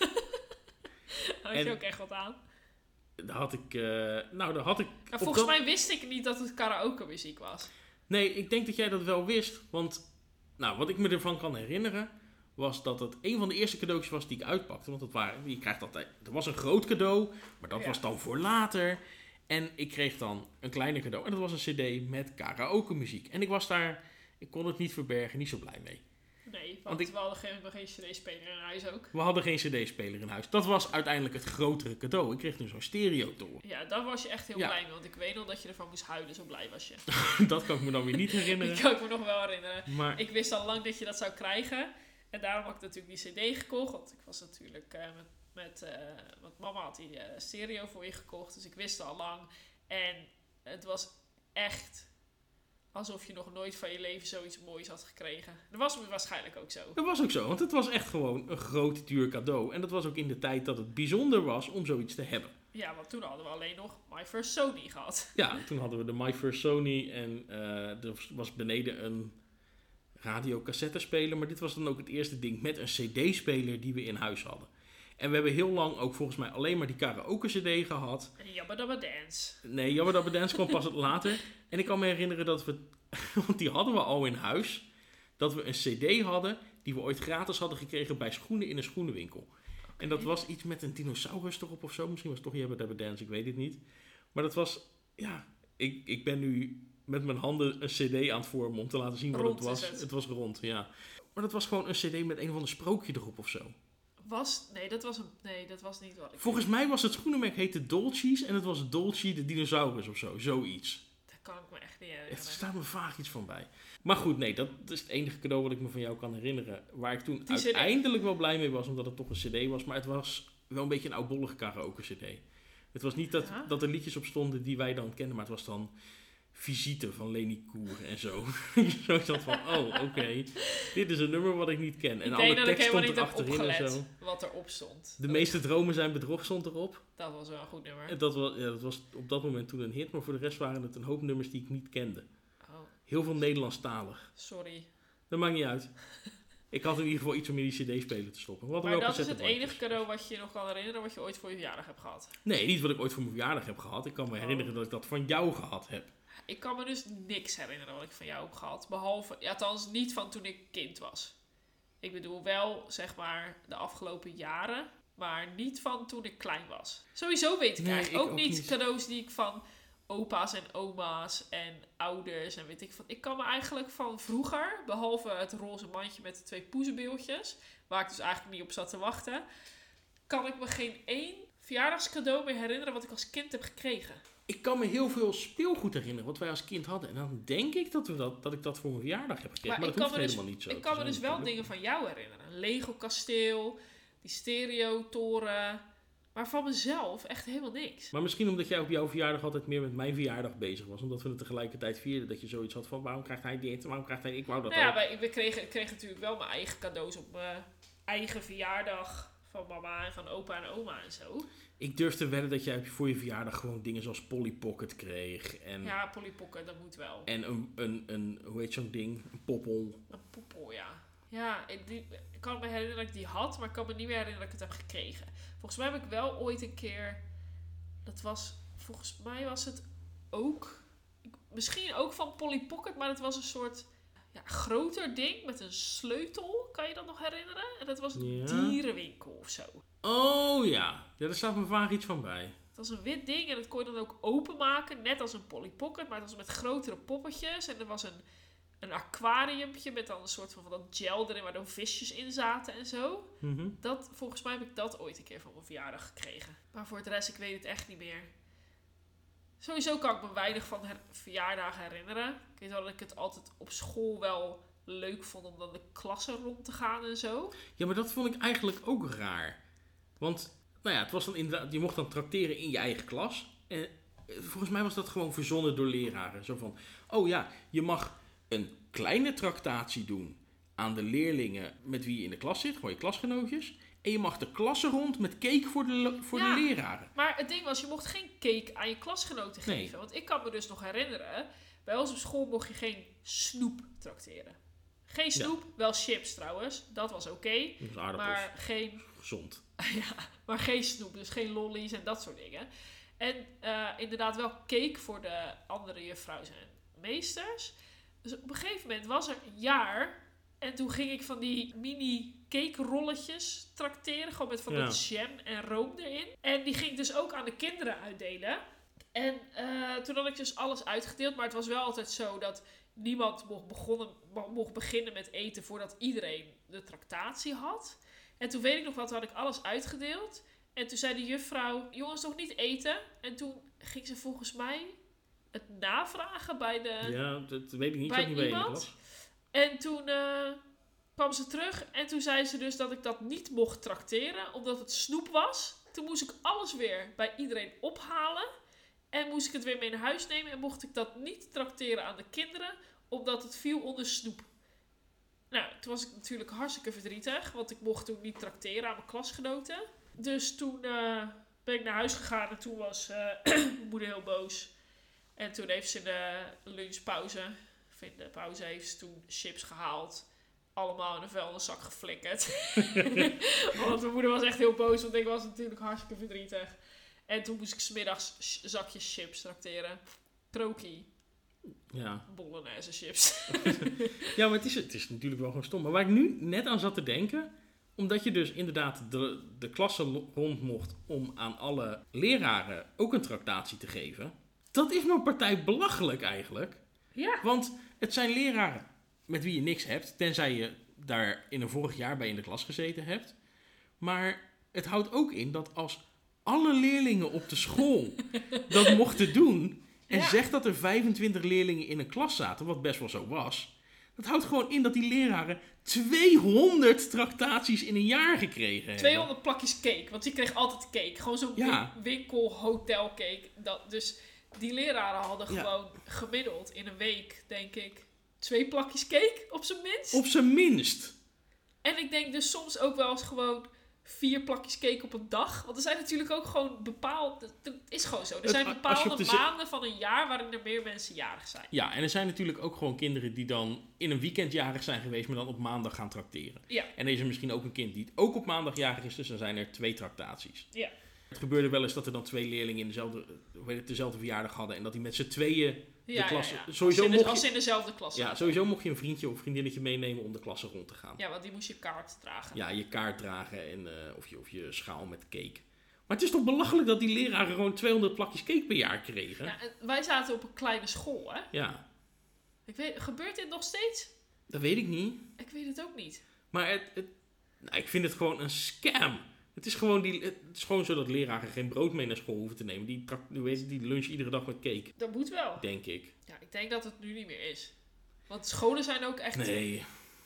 Had je ook echt wat aan? Daar had ik... volgens mij wist ik niet dat het karaoke muziek was. Nee, ik denk dat jij dat wel wist. Want wat ik me ervan kan herinneren, was dat het een van de eerste cadeautjes was die ik uitpakte. Want je krijgt altijd... Er was een groot cadeau, maar dat was dan voor later. En ik kreeg dan een kleiner cadeau. En dat was een cd met karaoke muziek. En ik kon het niet verbergen, niet zo blij mee. Nee, want we hadden geen cd-speler in huis ook. We hadden geen cd-speler in huis. Dat was uiteindelijk het grotere cadeau. Ik kreeg nu zo'n stereotoren. Ja, daar was je echt heel blij mee. Want ik weet nog dat je ervan moest huilen. Zo blij was je. Dat kan ik me dan weer niet herinneren. Dat kan ik me nog wel herinneren. Maar ik wist al lang dat je dat zou krijgen. En daarom had ik natuurlijk die cd gekocht. Want ik was natuurlijk met mama had die stereo voor je gekocht. Dus ik wist al lang. En het was echt... alsof je nog nooit van je leven zoiets moois had gekregen. Dat was waarschijnlijk ook zo. Dat was ook zo, want het was echt gewoon een groot duur cadeau. En dat was ook in de tijd dat het bijzonder was om zoiets te hebben. Ja, want toen hadden we alleen nog My First Sony gehad. Ja, toen hadden we de My First Sony en er was beneden een radiocassettespeler. Maar dit was dan ook het eerste ding met een cd-speler die we in huis hadden. En we hebben heel lang ook volgens mij alleen maar die karaoke cd gehad. En Jabba Dabba Dance. Nee, Jabba Dabba Dance kwam pas later. En ik kan me herinneren dat we, want die hadden we al in huis, dat we een cd hadden die we ooit gratis hadden gekregen bij schoenen in een schoenenwinkel. Okay. En dat was iets met een dinosaurus erop of zo. Misschien was het toch Jabba Dabba Dance, ik weet het niet. Maar dat was, ik ben nu met mijn handen een cd aan het vormen om te laten zien wat het was. Het was rond, ja. Maar dat was gewoon een cd met een of ander sprookje erop of zo. Dat was niet wat ik... Volgens mij was het schoenenmerk heette Dolce's en het was Dolce de dinosaurus of zo, zoiets. Dat kan ik me echt niet herinneren. Er staat me vaag iets van bij. Maar goed, nee, dat is het enige cadeau wat ik me van jou kan herinneren. Waar ik toen uiteindelijk wel blij mee was, omdat het toch een cd was. Maar het was wel een beetje een oudbollige karaoke cd. Het was niet dat er liedjes op stonden die wij dan kenden, maar het was dan Visite van Leni Koer en zo. Zo is dat van, oké. Dit is een nummer wat ik niet ken. En alle tekst stond er achterin en zo. Wat erop stond. De meeste dromen zijn bedrog stond erop. Dat was wel een goed nummer. En dat was op dat moment toen een hit. Maar voor de rest waren het een hoop nummers die ik niet kende. Oh. Heel veel Nederlandstalig. Sorry. Dat maakt niet uit. Ik had in ieder geval iets om in die cd-speler te stoppen. Maar dat is het enige cadeau wat je je nog kan herinneren wat je ooit voor je verjaardag hebt gehad? Nee, niet wat ik ooit voor mijn verjaardag heb gehad. Ik kan me herinneren dat ik dat van jou gehad heb. Ik kan me dus niks herinneren wat ik van jou heb gehad. Behalve, althans niet van toen ik kind was. Ik bedoel wel, zeg maar, de afgelopen jaren. Maar niet van toen ik klein was. Sowieso weet ik eigenlijk ook niet cadeaus die ik van opa's en oma's en ouders en weet ik van. Ik kan me eigenlijk van vroeger, behalve het roze mandje met de 2 poezenbeeldjes, waar ik dus eigenlijk niet op zat te wachten, kan ik me geen één verjaardagscadeau meer herinneren wat ik als kind heb gekregen. Ik kan me heel veel speelgoed herinneren wat wij als kind hadden. En dan denk ik dat ik dat voor mijn verjaardag heb gekregen. Maar dat hoeft helemaal niet zo. Ik kan me dus wel dingen van jou herinneren. Een Lego kasteel, die stereotoren. Maar van mezelf echt helemaal niks. Maar misschien omdat jij op jouw verjaardag altijd meer met mijn verjaardag bezig was. Omdat we het tegelijkertijd vierden. Dat je zoiets had van, waarom krijgt hij dit? Waarom krijgt hij... Ik wou dat ook. Ja, ik kreeg natuurlijk wel mijn eigen cadeaus op mijn eigen verjaardag. Van mama en van opa en oma en zo. Ik durf te wedden dat jij voor je verjaardag gewoon dingen zoals Polly Pocket kreeg. En, ja, Polly Pocket, dat moet wel. En een hoe heet zo'n ding? Een poppel. Een poppel, ja. Ja, ik kan me herinneren dat ik die had, maar ik kan me niet meer herinneren dat ik het heb gekregen. Volgens mij heb ik wel ooit een keer, volgens mij was het ook, misschien ook van Polly Pocket, maar het was een soort groter ding met een sleutel. Kan je dat nog herinneren? En dat was een dierenwinkel of zo. Oh ja, daar staat me vaak iets van bij. Het was een wit ding en dat kon je dan ook openmaken, net als een Polly Pocket, maar het was met grotere poppetjes. En er was een aquariumpje met dan een soort van dat gel erin waar dan visjes in zaten en zo. Mm-hmm. Volgens mij heb ik dat ooit een keer van mijn verjaardag gekregen. Maar voor het rest, ik weet het echt niet meer. Sowieso kan ik me weinig van verjaardagen herinneren. Ik weet wel dat ik het altijd op school wel leuk vond om dan de klassen rond te gaan en zo. Ja, maar dat vond ik eigenlijk ook raar. Want, het was dan inderdaad, je mocht dan trakteren in je eigen klas. En volgens mij was dat gewoon verzonnen door leraren. Zo van, je mag een kleine tractatie doen aan de leerlingen met wie je in de klas zit, gewoon je klasgenootjes. En je mag de klassen rond met cake voor de leraren. Maar het ding was, je mocht geen cake aan je klasgenoten geven. Nee. Want ik kan me dus nog herinneren, bij ons op school mocht je geen snoep trakteren. Geen snoep, wel chips trouwens. Dat was oké. Maar geen... Gezond. Ja, maar geen snoep. Dus geen lollies en dat soort dingen. En inderdaad wel cake voor de andere juffrouwen en meesters. Dus op een gegeven moment was er een jaar. En toen ging ik van die mini cake rolletjes trakteren. Gewoon met van dat jam en room erin. En die ging ik dus ook aan de kinderen uitdelen. En toen had ik dus alles uitgedeeld. Maar het was wel altijd zo dat niemand mocht beginnen met eten voordat iedereen de tractatie had. En toen weet ik nog wat, had ik alles uitgedeeld. En toen zei de juffrouw, jongens, nog niet eten. En toen ging ze volgens mij het navragen bij de... Ja, dat weet ik niet. Bij iemand. En toen kwam ze terug. En toen zei ze dus dat ik dat niet mocht trakteren. Omdat het snoep was. Toen moest ik alles weer bij iedereen ophalen. En moest ik het weer mee naar huis nemen. En mocht ik dat niet trakteren aan de kinderen. Omdat het viel onder snoep. Nou, toen was ik natuurlijk hartstikke verdrietig. Want ik mocht toen niet trakteren aan mijn klasgenoten. Dus toen ben ik naar huis gegaan. En toen was mijn moeder heel boos. En toen heeft ze in de lunchpauze... of in de pauze heeft ze toen chips gehaald. Allemaal in een vuilniszak geflikkerd. Want mijn moeder was echt heel boos. Want ik was natuurlijk hartstikke verdrietig. En toen moest ik 's middags zakjes chips trakteren. Krokie. Ja. Bolognese chips. Ja, maar het is natuurlijk wel gewoon stom. Maar waar ik nu net aan zat te denken... omdat je dus inderdaad de klassen rond mocht... om aan alle leraren ook een tractatie te geven... dat is mijn partij belachelijk eigenlijk. Ja. Want het zijn leraren met wie je niks hebt... tenzij je daar in een vorig jaar bij in de klas gezeten hebt. Maar het houdt ook in dat als alle leerlingen op de school dat mochten doen... en zegt dat er 25 leerlingen in een klas zaten, wat best wel zo was... dat houdt gewoon in dat die leraren 200 tractaties in een jaar gekregen hebben. 200 plakjes cake, want die kreeg altijd cake. Gewoon zo'n winkel, hotel cake. Dus Die leraren hadden Ja. gewoon gemiddeld in een week, denk ik, 2 plakjes cake op zijn minst. Op zijn minst. En ik denk dus soms ook wel eens gewoon 4 plakjes cake op een dag. Want er zijn natuurlijk ook gewoon het is gewoon zo. Er zijn Als je bepaalde op de maanden van een jaar waarin er meer mensen jarig zijn. Ja, en er zijn natuurlijk ook gewoon kinderen die dan in een weekend jarig zijn geweest, maar dan op maandag gaan trakteren. Ja. En er is er misschien ook een kind die ook op maandag jarig is, dus dan zijn er 2 traktaties. Ja. Het gebeurde wel eens dat er dan 2 leerlingen in dezelfde verjaardag hadden en dat die met z'n tweeën de klas... Ja. Sowieso Als ze in dezelfde klas Ja, zaten. sowieso mocht je een vriendje of vriendinnetje meenemen om de klasse rond te gaan. Ja, want die moest je kaart dragen. Ja, je kaart dragen en of je schaal met cake. Maar het is toch belachelijk dat die leraren gewoon 200 plakjes cake per jaar kregen? Ja, en wij zaten op een kleine school, hè? Ja, Gebeurt dit nog steeds? dat weet ik niet. Ik weet het ook niet. Maar ik vind het gewoon een scam. Het is gewoon zo dat leraren geen brood mee naar school hoeven te nemen. Die lunchen iedere dag met cake, Dat moet wel. denk ik. Ja, ik denk dat het nu niet meer is. Want scholen zijn ook echt Nee,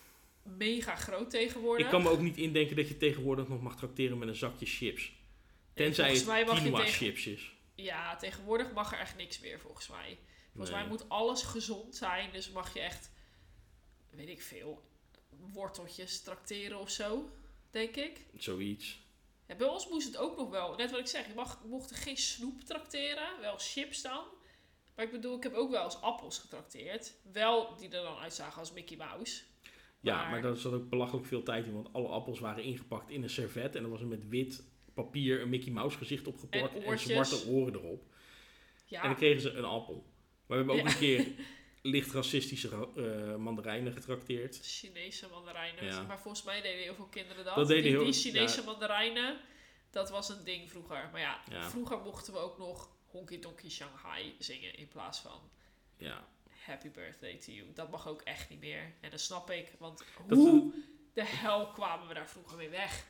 mega groot tegenwoordig. ik kan me ook niet indenken dat je tegenwoordig nog mag trakteren met een zakje chips. Tenzij volgens mij het mag je quinoa tegen- chips is. Ja, tegenwoordig mag er echt niks meer, volgens mij. Volgens mij moet alles gezond zijn. Dus mag je echt, weet ik veel, worteltjes trakteren of zo, denk ik. Zoiets. Ja, bij ons moest het ook nog wel. Net wat ik zeg, mocht er geen snoep trakteren. Wel chips dan. Maar ik bedoel, ik heb ook wel eens appels getrakteerd. Wel die er dan uitzagen als Mickey Mouse. Ja, maar daar zat ook belachelijk veel tijd in, want alle appels waren ingepakt in een servet. En er was er met wit papier een Mickey Mouse gezicht opgeplakt En en oortjes. zwarte oren erop. Ja, En dan kregen ze een appel. Maar we hebben ook Ja. een keer licht racistische mandarijnen getrakteerd. Chinese mandarijnen. Ja. Maar volgens mij deden heel veel kinderen dat. Dat deden die heel- Chinese ja. mandarijnen, dat was een ding vroeger. Maar ja, Ja. vroeger mochten we ook nog Honky Tonky Shanghai zingen in plaats van Ja. Happy Birthday to You. Dat mag ook echt niet meer. En dat snap ik, want Dat hoe de hel kwamen we daar vroeger mee weg?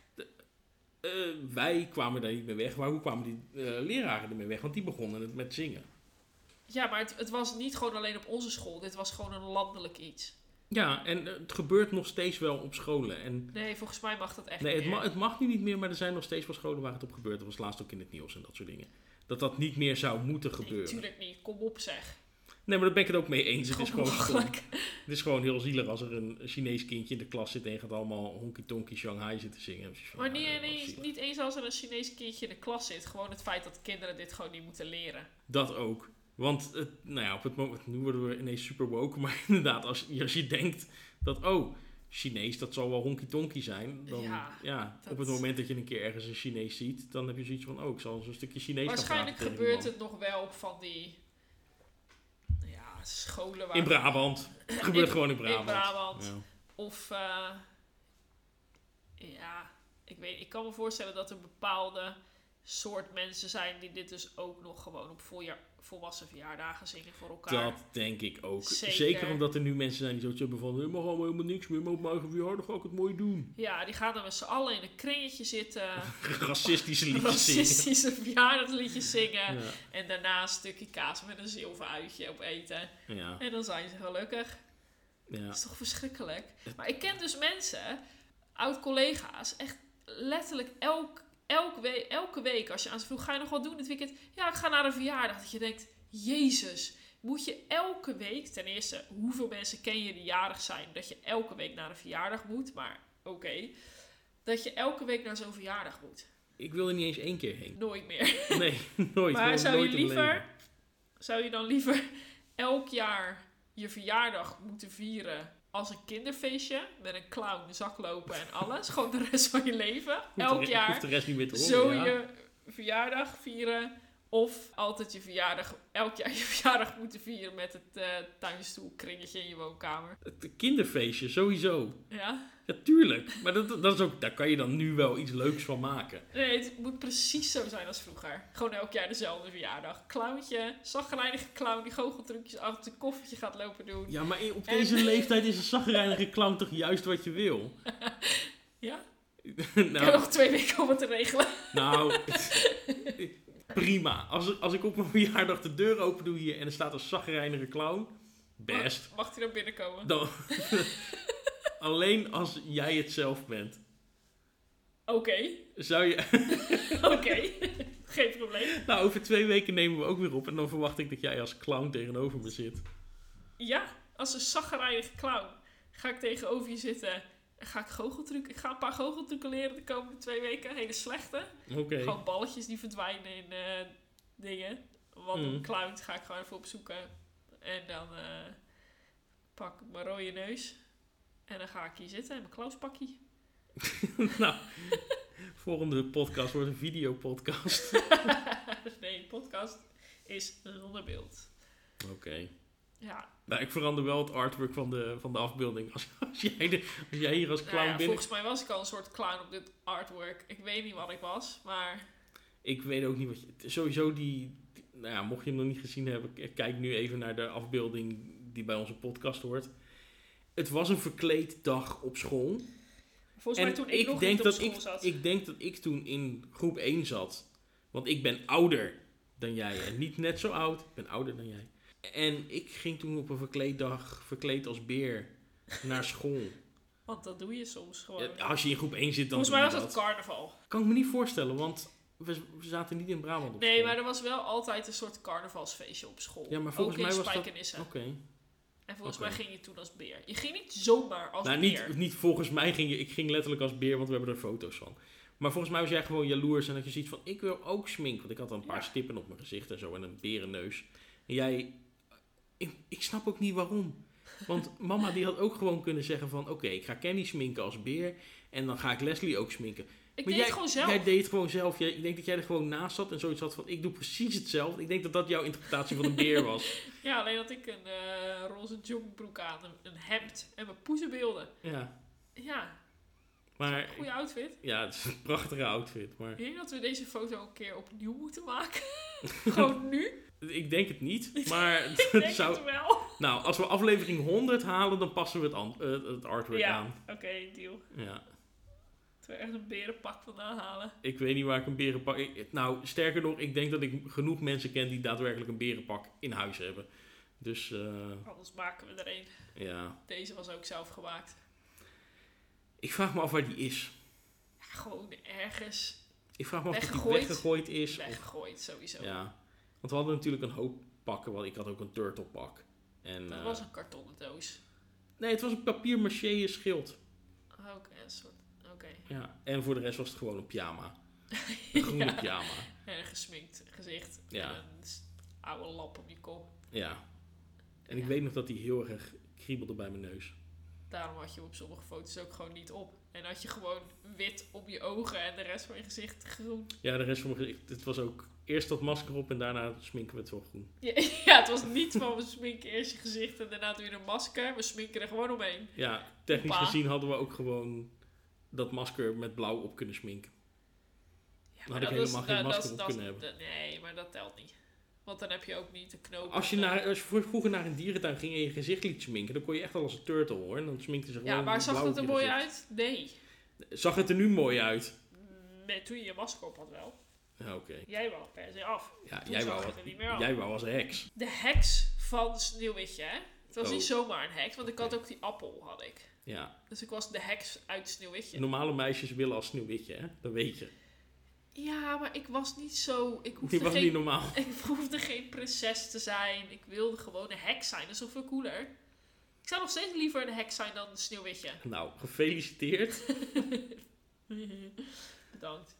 Wij kwamen daar niet mee weg, maar hoe kwamen die leraren ermee weg? Want die begonnen het met zingen. Ja, maar het was niet gewoon alleen op onze school. Dit was gewoon een landelijk iets. Ja, en het gebeurt nog steeds wel op scholen. En Nee, volgens mij mag dat echt nee, niet meer. het mag nu niet meer, maar er zijn nog steeds wel scholen waar het op gebeurt. Dat was laatst ook in het nieuws en dat soort dingen. Dat niet meer zou moeten Nee, gebeuren. natuurlijk niet. Kom op zeg. Nee, maar daar ben ik het ook mee eens. Het is gewoon stom. belachelijk. Het is gewoon heel zielig als er een Chinees kindje in de klas zit en gaat allemaal Honky Tonky Shanghai zitten zingen. Dus van, Maar zielig. niet eens als er een Chinees kindje in de klas zit. Gewoon het feit dat kinderen dit gewoon niet moeten leren. Dat ook. Want op het moment, nu worden we ineens super woke, maar inderdaad, als je denkt dat, Chinees, dat zal wel honky tonky zijn. Dan, dat- op het moment dat je een keer ergens een Chinees ziet, dan heb je zoiets van, ik zal eens een stukje Chinees Waarschijnlijk gaan praten tegen gebeurt die het nog wel op van die scholen waar... man. In Brabant. Het gebeurt gewoon in Brabant. In Brabant. Ja. Of, ik kan me voorstellen dat er bepaalde soort mensen zijn die dit dus ook nog gewoon op volwassen verjaardagen zingen voor elkaar. Dat denk ik ook. Zeker. Zeker omdat er nu mensen zijn die zoiets hebben van, ik mag allemaal helemaal niks meer, maar op mijn eigen verjaardag ga ik het mooi doen. Ja, die gaan dan met z'n allen in een kringetje zitten. Racistische liedjes zingen. Racistische verjaardagsliedjes zingen. Ja. En daarna een stukje kaas met een zilveruitje op eten. Ja. En dan zijn ze gelukkig. Ja. Dat is toch verschrikkelijk? Maar ik ken dus mensen, oud-collega's, echt letterlijk elke week als je aan ze vroeg, ga je nog wat doen dit weekend? Ja, ik ga naar een verjaardag. Dat je denkt, Jezus, moet je elke week, ten eerste, hoeveel mensen ken je die jarig zijn, dat je elke week naar een verjaardag moet, maar oké, dat je elke week naar zo'n verjaardag moet. Ik wil er niet eens 1 keer heen. Nooit meer. Nee, nooit. Maar Gewoon zou nooit in mijn leven. je dan liever elk jaar je verjaardag moeten vieren als een kinderfeestje, met een clown, zaklopen en alles, gewoon de rest van je leven, elk Hoeft jaar de rest niet meer te horen. zo ja. je verjaardag vieren, of altijd elk jaar je verjaardag moeten vieren met het tuinstoelkringetje in je woonkamer. Het kinderfeestje, sowieso. Ja? Ja, tuurlijk. Maar dat is ook, daar kan je dan nu wel iets leuks van maken. Nee, het moet precies zo zijn als vroeger. Gewoon elk jaar dezelfde verjaardag. Clowntje, zagrijnige clown die goocheltrucjes achter het koffertje gaat lopen doen. Ja, maar op deze leeftijd is een zagrijnige clown toch juist wat je wil? Ja? Ik heb nog 2 weken om het te regelen. Nou, prima. Als ik op mijn verjaardag de deur open doe hier en er staat een zagrijnige clown, best. Mag hij dan binnenkomen? Dan, alleen als jij het zelf bent. Oké. Zou je... Oké. Geen probleem. Nou, over 2 weken nemen we ook weer op. En dan verwacht ik dat jij als clown tegenover me zit. Ja, als een chagrijnige clown ga ik tegenover je zitten en ga ik goocheltrucken. Ik ga een paar goocheltrucken leren de komende 2 weken. Hele slechte. Oké. Gewoon balletjes die verdwijnen in dingen. Want een clown ga ik gewoon even opzoeken. En dan pak ik mijn rode neus. En dan ga ik hier zitten in mijn clownspakkie. Nou, volgende podcast wordt een videopodcast. Nee, podcast is zonder beeld. Oké. Ja. Nou, ik verander wel het artwork van de afbeelding. Als jij hier als clown binnen... Volgens mij was ik al een soort clown op dit artwork. Ik weet niet wat ik was, maar... Ik weet ook niet wat je... Sowieso nou ja, mocht je hem nog niet gezien hebben, kijk nu even naar de afbeelding die bij onze podcast hoort. Het was een verkleed dag op school. Volgens mij toen ik nog niet op school zat. Ik denk dat ik toen in groep 1 zat. Want ik ben ouder dan jij. En niet net zo oud. Ik ben ouder dan jij. En ik ging toen op een verkleeddag, verkleed als beer, naar school. Want dat doe je soms gewoon. Ja, als je in groep 1 zit, dan Volgens mij doe was je het dat. carnaval. Kan ik me niet voorstellen, want we zaten niet in Brabant op Nee, school. maar er was wel altijd een soort carnavalsfeestje op school. Ja, maar volgens ook in mij was Spijkenisse. dat... Oké. En volgens mij ging je toen als beer. Je ging niet zomaar als Nou, beer. niet volgens mij ging je... Ik ging letterlijk als beer, want we hebben er foto's van. Maar volgens mij was jij gewoon jaloers en dat je ziet van... Ik wil ook smink, want ik had al een paar stippen op mijn gezicht en zo en een berenneus. En jij... Ik snap ook niet waarom. Want mama die had ook gewoon kunnen zeggen van... Oké, ik ga Kenny sminken als beer en dan ga ik Leslie ook sminken. Ik Maar deed het gewoon zelf. Jij deed het gewoon zelf. Ik denk dat jij er gewoon naast zat en zoiets had van... Ik doe precies hetzelfde. Ik denk dat dat jouw interpretatie van een beer was. Ja, alleen had ik een roze joggingbroek aan, een hemd en mijn poezenbeelden. Ja. Ja, Maar... goede outfit. Ja, het is een prachtige outfit. Maar Ik denk dat we deze foto een keer opnieuw moeten maken. Gewoon nu. ik denk het niet. Maar Ik denk het wel. Nou, als we aflevering 100 halen, dan passen we het artwork Ja, aan. oké, deal. Ja. Dat we echt een berenpak vandaan halen. Ik weet niet waar ik een berenpak... Nou, sterker nog, ik denk dat ik genoeg mensen ken die daadwerkelijk een berenpak in huis hebben. Dus, Anders maken we er een. ja. Deze was ook zelf gemaakt. Ik vraag me af waar die is. Ja, gewoon ergens Ik vraag me af of die Weggegooid. weggegooid is. weggegooid, sowieso. Ja. Want we hadden natuurlijk een hoop pakken. Want ik had ook een turtle pak. En, Dat was een kartonnen doos. Nee, het was een papier-maché schild. Oké, een soort... Oké. Ja. En voor de rest was het gewoon een pyjama. Een groene pyjama. En een gesminkt gezicht. Ja. En een oude lap op je kop. Ja. En ik Ja. weet nog dat die heel erg kriebelde bij mijn neus. Daarom had je op sommige foto's ook gewoon niet op. En had je gewoon wit op je ogen en de rest van je gezicht groen. Ja, de rest van mijn gezicht. Het was ook eerst dat masker op en daarna sminken we het wel groen. Ja, het was niet van we sminken eerst je gezicht en daarna doe je een masker. We sminken er gewoon omheen. Ja, technisch Hoppa. gezien hadden we ook gewoon dat masker met blauw op kunnen sminken. Ja, Dan had ik helemaal geen masker op kunnen hebben. Nee, maar dat telt niet. Want dan heb je ook niet de knoop. Als je vroeger naar een dierentuin ging en je gezicht liet sminken, dan kon je echt al als een turtle hoor. En dan sminkte ze gewoon Ja, maar zag blauw het op er je mooi gezicht. uit? Nee. Zag het er nu mooi uit? Nee, toen je je masker op had wel. Ja, oké. Jij wou per se af. Ja, Toen jij zag wou, het er niet meer af. jij wou als heks. De heks van Sneeuwwitje, hè? Het was Oh. niet zomaar een heks, want ik had Oké. ook die appel, had ik. Ja. Dus ik was de heks uit Sneeuwwitje. Normale meisjes willen als Sneeuwwitje, hè? Dat weet je. Ja, maar ik was niet zo... Ik Die hoefde, was niet normaal. ik hoefde geen prinses te zijn. Ik wilde gewoon een heks zijn. Dat is toch veel cooler? Ik zou nog steeds liever een heks zijn dan een Sneeuwwitje. Nou, gefeliciteerd. Bedankt.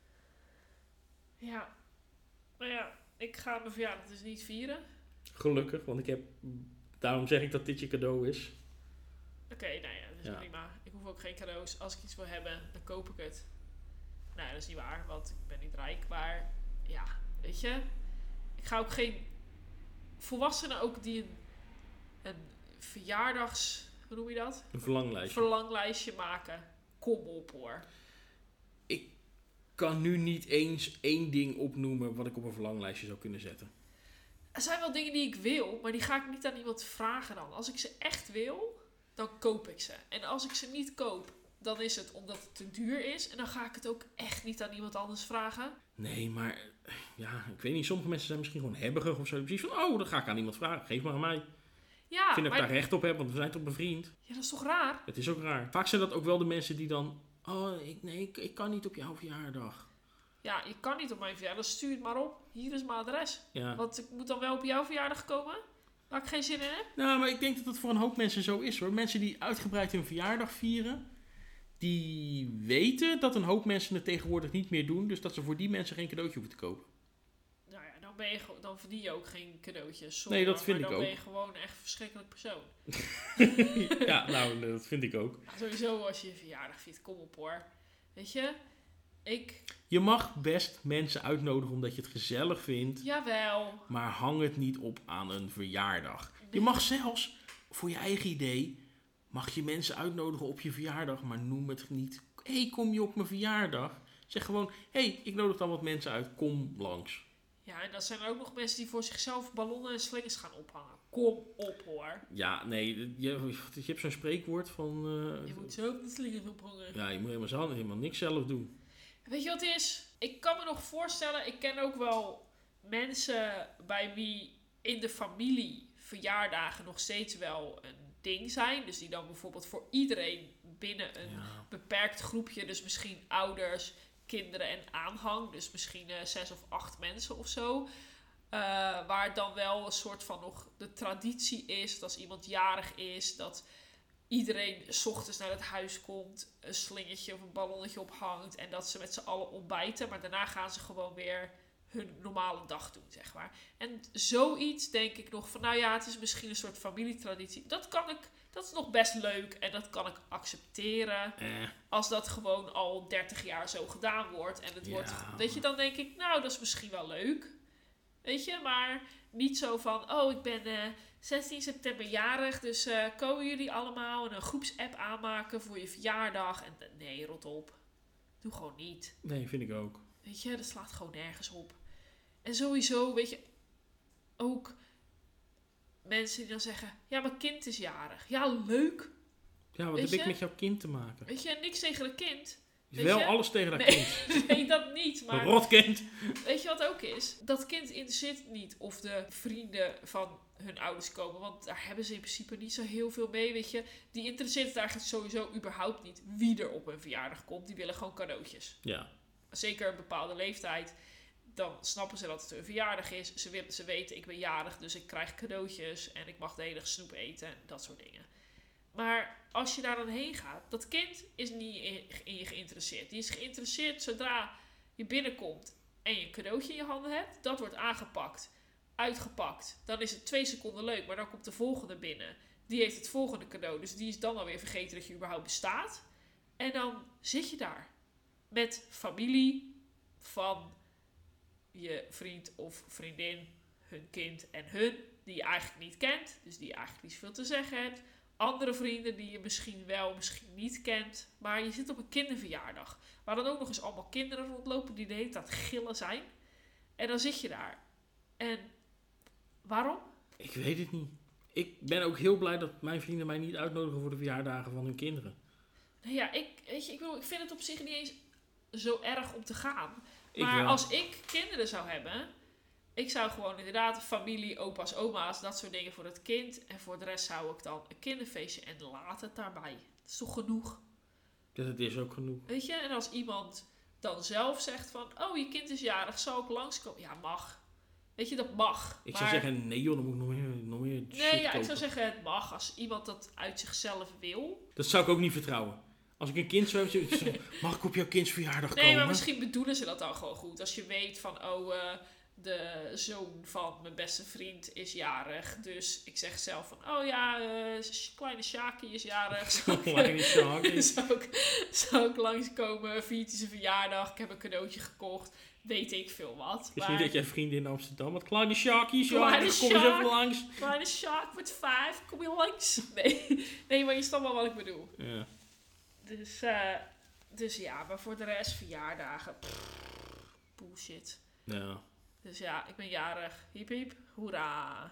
Ja. Maar ja, ik ga mijn verjaardag dus niet vieren. Gelukkig, want daarom zeg ik dat dit je cadeau is. Oké, nou ja, dat is Ja. prima. Ik hoef ook geen cadeaus. Als ik iets wil hebben, dan koop ik het. Nou, dat is niet waar, want ik ben niet rijk. Maar ja, weet je. Ik ga ook geen volwassenen ook die een verjaardags... Hoe noem je dat? Een verlanglijstje. Verlanglijstje maken. Kom op hoor. Ik kan nu niet eens 1 ding opnoemen wat ik op een verlanglijstje zou kunnen zetten. Er zijn wel dingen die ik wil, maar die ga ik niet aan iemand vragen dan. Als ik ze echt wil, dan koop ik ze. En als ik ze niet koop, dan is het omdat het te duur is. En dan ga ik het ook echt niet aan iemand anders vragen. Nee, maar ja, ik weet niet. Sommige mensen zijn misschien gewoon hebberig of zo. Precies van, oh, dat ga ik aan iemand vragen. Geef maar aan mij. Ja, Ik vind dat maar ik daar recht op heb, want we zijn toch bevriend. ja, dat is toch raar? Het is ook raar. Vaak zijn dat ook wel de mensen die dan, oh, ik kan niet op jouw verjaardag. ja, je kan niet op mijn verjaardag. Stuur het maar op. Hier is mijn adres. Ja. Want ik moet dan wel op jouw verjaardag komen? Waar ik geen zin in heb? Nou, maar ik denk dat het voor een hoop mensen zo is hoor. Mensen die uitgebreid hun verjaardag vieren, die weten dat een hoop mensen het tegenwoordig niet meer doen. Dus dat ze voor die mensen geen cadeautje hoeven te kopen. Nou ja, dan verdien je ook geen cadeautjes. Sorry, Nee, dat vind ik ook. Dan ben je gewoon echt een verschrikkelijk persoon. Ja, nou, dat vind ik ook. Ja, sowieso als je verjaardag viert, kom op hoor. Weet je, Je mag best mensen uitnodigen omdat je het gezellig vindt. Jawel. Maar hang het niet op aan een verjaardag. Je mag zelfs, voor je eigen idee, mag je mensen uitnodigen op je verjaardag. Maar noem het niet, hey, kom je op mijn verjaardag? Zeg gewoon, hey, ik nodig dan wat mensen uit, kom langs. Ja, en dat zijn er ook nog mensen die voor zichzelf ballonnen en slingers gaan ophangen. Kom op hoor. Ja, nee, je hebt zo'n spreekwoord van... Je moet zelf de slingers ophangen. Ja, je moet helemaal niks zelf doen. Weet je wat het is? Ik kan me nog voorstellen, ik ken ook wel mensen bij wie in de familie verjaardagen nog steeds wel een ding zijn. Dus die dan bijvoorbeeld voor iedereen binnen een beperkt groepje, dus misschien ouders, kinderen en aanhang, dus misschien 6 of 8 mensen of zo. Waar dan wel een soort van nog de traditie is, dat als iemand jarig is, dat iedereen 's ochtends naar het huis komt, een slingertje of een ballonnetje ophangt en dat ze met z'n allen ontbijten. Maar daarna gaan ze gewoon weer hun normale dag doen, zeg maar. En zoiets denk ik nog van, nou ja, het is misschien een soort familietraditie. Dat is nog best leuk en dat kan ik accepteren. Als dat gewoon al 30 jaar zo gedaan wordt. En het wordt, weet je, dan denk ik, nou, dat is misschien wel leuk. Weet je, maar niet zo van, oh, ik ben 16 september jarig, dus komen jullie allemaal en een groepsapp aanmaken voor je verjaardag. En nee, rot op. Doe gewoon niet. Nee, vind ik ook. Weet je, dat slaat gewoon nergens op. En sowieso, weet je, ook mensen die dan zeggen, ja, mijn kind is jarig. Ja, leuk. Ja, wat heb ik met jouw kind te maken? Weet je, niks tegen het kind. Is wel alles tegen dat kind. Nee, dat niet. Maar een rotkind. Weet je wat ook is? Dat kind interesseert niet of de vrienden van hun ouders komen. Want daar hebben ze in principe niet zo heel veel mee, weet je. Die interesseert het eigenlijk sowieso überhaupt niet wie er op hun verjaardag komt. Die willen gewoon cadeautjes. Ja. Zeker een bepaalde leeftijd. Dan snappen ze dat het hun verjaardag is. Ze weten, ik ben jarig, dus ik krijg cadeautjes. En ik mag de hele dag snoep eten en dat soort dingen. Maar als je daar dan heen gaat, dat kind is niet in je geïnteresseerd. Die is geïnteresseerd zodra je binnenkomt en je een cadeautje in je handen hebt. Dat wordt aangepakt, uitgepakt. Dan is het 2 seconden leuk, maar dan komt de volgende binnen. Die heeft het volgende cadeau, dus die is dan alweer vergeten dat je überhaupt bestaat. En dan zit je daar met familie van je vriend of vriendin, hun kind en hun, die je eigenlijk niet kent. Dus die je eigenlijk niet zoveel te zeggen hebt. Andere vrienden die je misschien wel, misschien niet kent. Maar je zit op een kinderverjaardag. Waar dan ook nog eens allemaal kinderen rondlopen die de hele tijd gillen zijn. En dan zit je daar. En waarom? Ik weet het niet. Ik ben ook heel blij dat mijn vrienden mij niet uitnodigen voor de verjaardagen van hun kinderen. Nou ja, ik vind het op zich niet eens zo erg om te gaan. Maar als ik kinderen zou hebben, ik zou gewoon inderdaad familie, opa's, oma's, dat soort dingen voor het kind. En voor de rest zou ik dan een kinderfeestje en laat het daarbij. Dat is toch genoeg? Dat is ook genoeg. Weet je, en als iemand dan zelf zegt van, oh, je kind is jarig, zal ik langskomen? Ja, mag. Weet je, dat mag. Ik zou zeggen, nee joh, dan moet ik nog meer shit Nee, ja, kopen. ik zou zeggen, het mag. Als iemand dat uit zichzelf wil. Dat zou ik ook niet vertrouwen. Als ik een kind zou hebben, mag ik op jouw kindsverjaardag komen? Nee, maar misschien bedoelen ze dat dan gewoon goed. Als je weet van, de zoon van mijn beste vriend is jarig. Dus ik zeg zelf van, oh ja, kleine Sjaki is jarig. Kleine Sjaki. Zou ik langskomen, viert hij zijn verjaardag. Ik heb een cadeautje gekocht. Weet ik veel wat. Is niet dat jij vrienden in Amsterdam had. Kleine Sjaki is Kleine jarig, kom eens even langs. Kleine Sjaak wordt 5, kom je langs? Nee, maar je snapt wel wat ik bedoel. Ja. Dus ja, maar voor de rest verjaardagen. Bullshit. Ja. Dus ja, ik ben jarig. Hiep hiep. Hoera.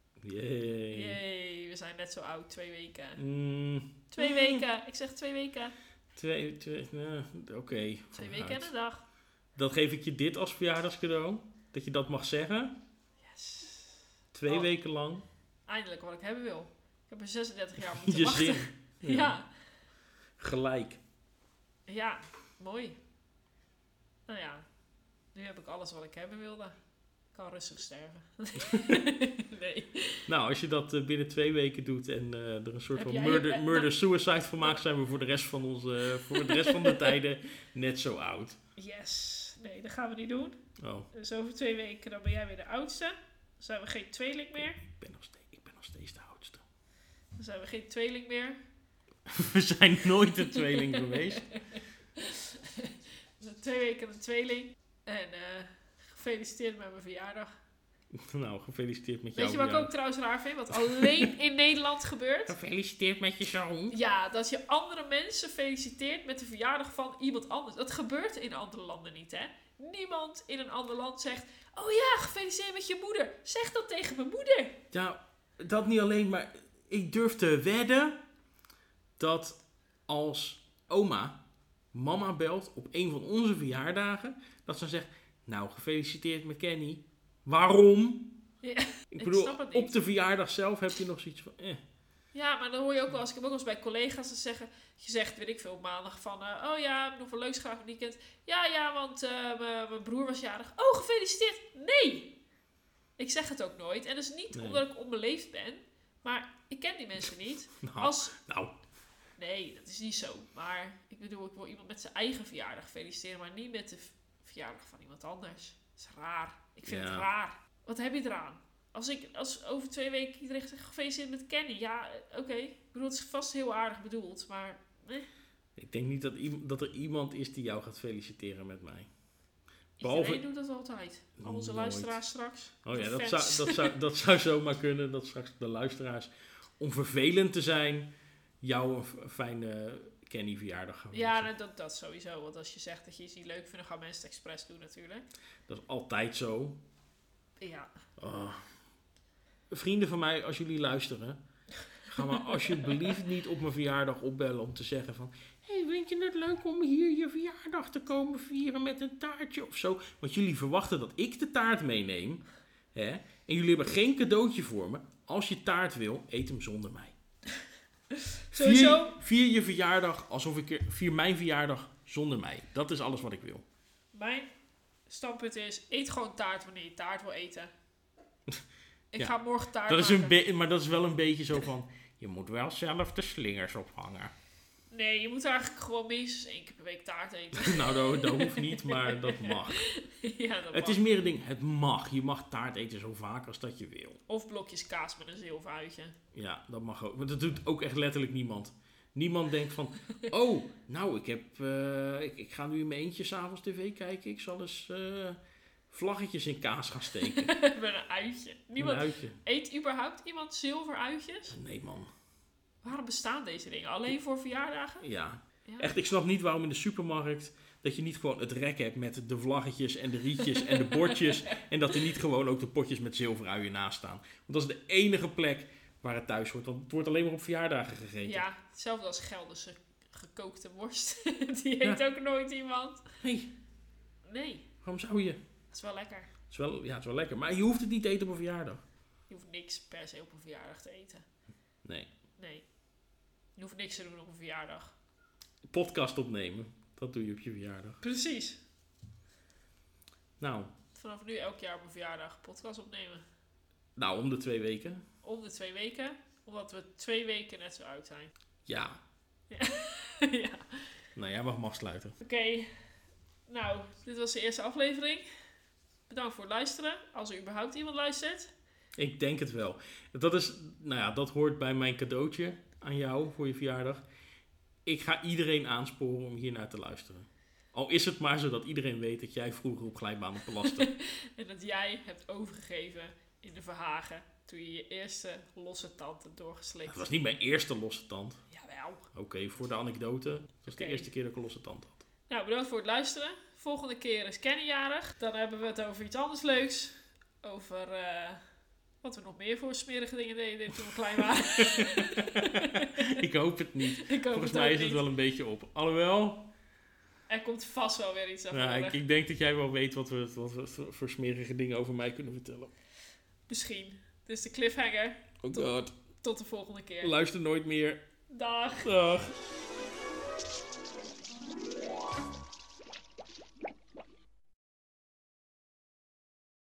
Yay. We zijn net zo oud. 2 weken. 2 weken. Ik zeg 2 weken. Oké. 2 weken en een dag. Dan geef ik je dit als verjaardagscadeau. Dat je dat mag zeggen. Yes. 2 weken lang. Eindelijk wat ik hebben wil. Ik heb er 36 jaar moeten je wachten. zin. Ja. Gelijk. Ja, mooi. Nou ja. Nu heb ik alles wat ik hebben wilde. Ik kan rustig sterven. Nee. Nou, als je dat binnen 2 weken doet en er een soort Heb van jij- murder-suicide van maakt, zijn we voor de rest van de tijden net zo oud. Yes. Nee, dat gaan we niet doen. Oh, Dus over 2 weken dan ben jij weer de oudste. Dan zijn we geen tweeling meer. ik ben nog steeds de oudste. Dan zijn we geen tweeling meer. We zijn nooit een tweeling geweest. Dus 2 weken een tweeling. En gefeliciteerd met mijn verjaardag. Nou, gefeliciteerd met jou. Weet je wat ik ook trouwens raar vind? Wat alleen in Nederland gebeurt? Gefeliciteerd met je zoon. Ja, dat je andere mensen feliciteert met de verjaardag van iemand anders. Dat gebeurt in andere landen niet, hè? Niemand in een ander land zegt... Oh ja, gefeliciteerd met je moeder. Zeg dat tegen mijn moeder. Ja, dat niet alleen, maar ik durf te wedden dat als mama belt op een van onze verjaardagen, dat ze zegt, nou, gefeliciteerd met Kenny. Waarom? Ja, Ik bedoel, snap het niet. op de verjaardag zelf heb je nog zoiets van, Ja, maar dan hoor je ook wel eens... Ik heb ook wel eens bij collega's dat zeggen... Je zegt, weet ik veel, op maandag van... oh ja, nog wel leuks graag een weekend. Ja, want mijn broer was jarig. Oh, gefeliciteerd. Nee! Ik zeg het ook nooit. En dat is niet Nee. omdat ik onbeleefd ben. Maar ik ken die mensen niet. Nou, Nee, dat is niet zo. Maar ik bedoel, ik wil iemand met zijn eigen verjaardag feliciteren. Maar niet met de verjaardag van iemand anders. Dat is raar. Ik vind het raar. Wat heb je eraan? Als over 2 weken iedereen zegt gefeliciteerd met Kenny. Ja, oké. Ik bedoel, het is vast heel aardig bedoeld. Maar, ik denk niet dat er iemand is die jou gaat feliciteren met mij. iedereen doet dat altijd. Al onze Nooit. luisteraars straks. Oh ja, de fans. dat zou zomaar kunnen. Dat straks de luisteraars, om vervelend te zijn, jou een fijne Kenny verjaardag gaan Ja, wensen. dat sowieso. Want als je zegt dat je iets niet leuk vindt, dan gaan mensen het expres doen natuurlijk. Dat is altijd zo. Ja. Oh. Vrienden van mij, als jullie luisteren, ga maar alsjeblieft niet op mijn verjaardag opbellen om te zeggen van... Hey, vind je het leuk om hier je verjaardag te komen vieren met een taartje of zo? Want jullie verwachten dat ik de taart meeneem. Hè? En jullie hebben geen cadeautje voor me. Als je taart wil, eet hem zonder mij. Sowieso. Vier je verjaardag alsof vier mijn verjaardag zonder mij. Dat is alles wat ik wil. Mijn standpunt is, eet gewoon taart wanneer je taart wil eten. Ik Ja. ga morgen taart Dat is maken. maar dat is wel een beetje zo van... Je moet wel zelf de slingers ophangen. Nee, je moet eigenlijk gewoon minstens 1 keer per week taart eten. Nou, dat hoeft niet, maar dat mag. Ja, dat Het mag. is meer een ding, het mag. Je mag taart eten zo vaak als dat je wil. Of blokjes kaas met een zilveruitje. Ja, dat mag ook. Want dat doet ook echt letterlijk niemand. Niemand denkt van... Oh, nou, ik ga nu in mijn eentje 's avonds tv kijken. Ik zal eens vlaggetjes in kaas gaan steken. Met een uitje. Een Niemand uitje. eet überhaupt iemand zilveruitjes? Nee, man. Waarom bestaan deze dingen? Alleen voor verjaardagen? Ja. Ja. Echt, ik snap niet waarom in de supermarkt... dat je niet gewoon het rek hebt met de vlaggetjes en de rietjes en de bordjes... en dat er niet gewoon ook de potjes met zilveruien naast staan. Want dat is de enige plek waar het thuis hoort. Want het wordt alleen maar op verjaardagen gegeten. Ja, hetzelfde als Gelderse gekookte worst. Die eet ook nooit iemand. Nee, Nee, waarom zou je? dat is wel lekker. Het is wel lekker, maar je hoeft het niet te eten op een verjaardag. Je hoeft niks per se op een verjaardag te eten. Nee. Nee. Je hoeft niks te doen op een verjaardag. Podcast opnemen, dat doe je op je verjaardag. Precies. Nou, Vanaf nu elk jaar op een verjaardag podcast opnemen. om de 2 weken. Om de 2 weken. Omdat we 2 weken net zo oud zijn. Ja. Ja. Nou, jij mag afsluiten. Oké. Nou, dit was de eerste aflevering. Bedankt voor het luisteren. Als er überhaupt iemand luistert. Ik denk het wel. Dat hoort bij mijn cadeautje aan jou voor je verjaardag. Ik ga iedereen aansporen om hier naar te luisteren. Al is het maar zodat iedereen weet dat jij vroeger op glijbanen plaste. En dat jij hebt overgegeven in de Verhagen. Toen je je eerste losse tand hebt doorgeslikt. Het was niet mijn eerste losse tand. Jawel. Oké, voor de anekdote. Het was de Oké. eerste keer dat ik een losse tand had. Nou, bedankt voor het luisteren. Volgende keer is Kenny jarig. Dan hebben we het over iets anders leuks. Over wat we nog meer voor smerige dingen deden toen we klein waren. Ik hoop het niet. Ik hoop Volgens het mij ook is het niet. wel een beetje op. Alhoewel, Er komt vast wel weer iets aan nou, voren. ik denk dat jij wel weet wat we voor smerige dingen over mij kunnen vertellen. Misschien. Dus de cliffhanger. Oh god. Tot de volgende keer. Luister nooit meer. Dag. Dag.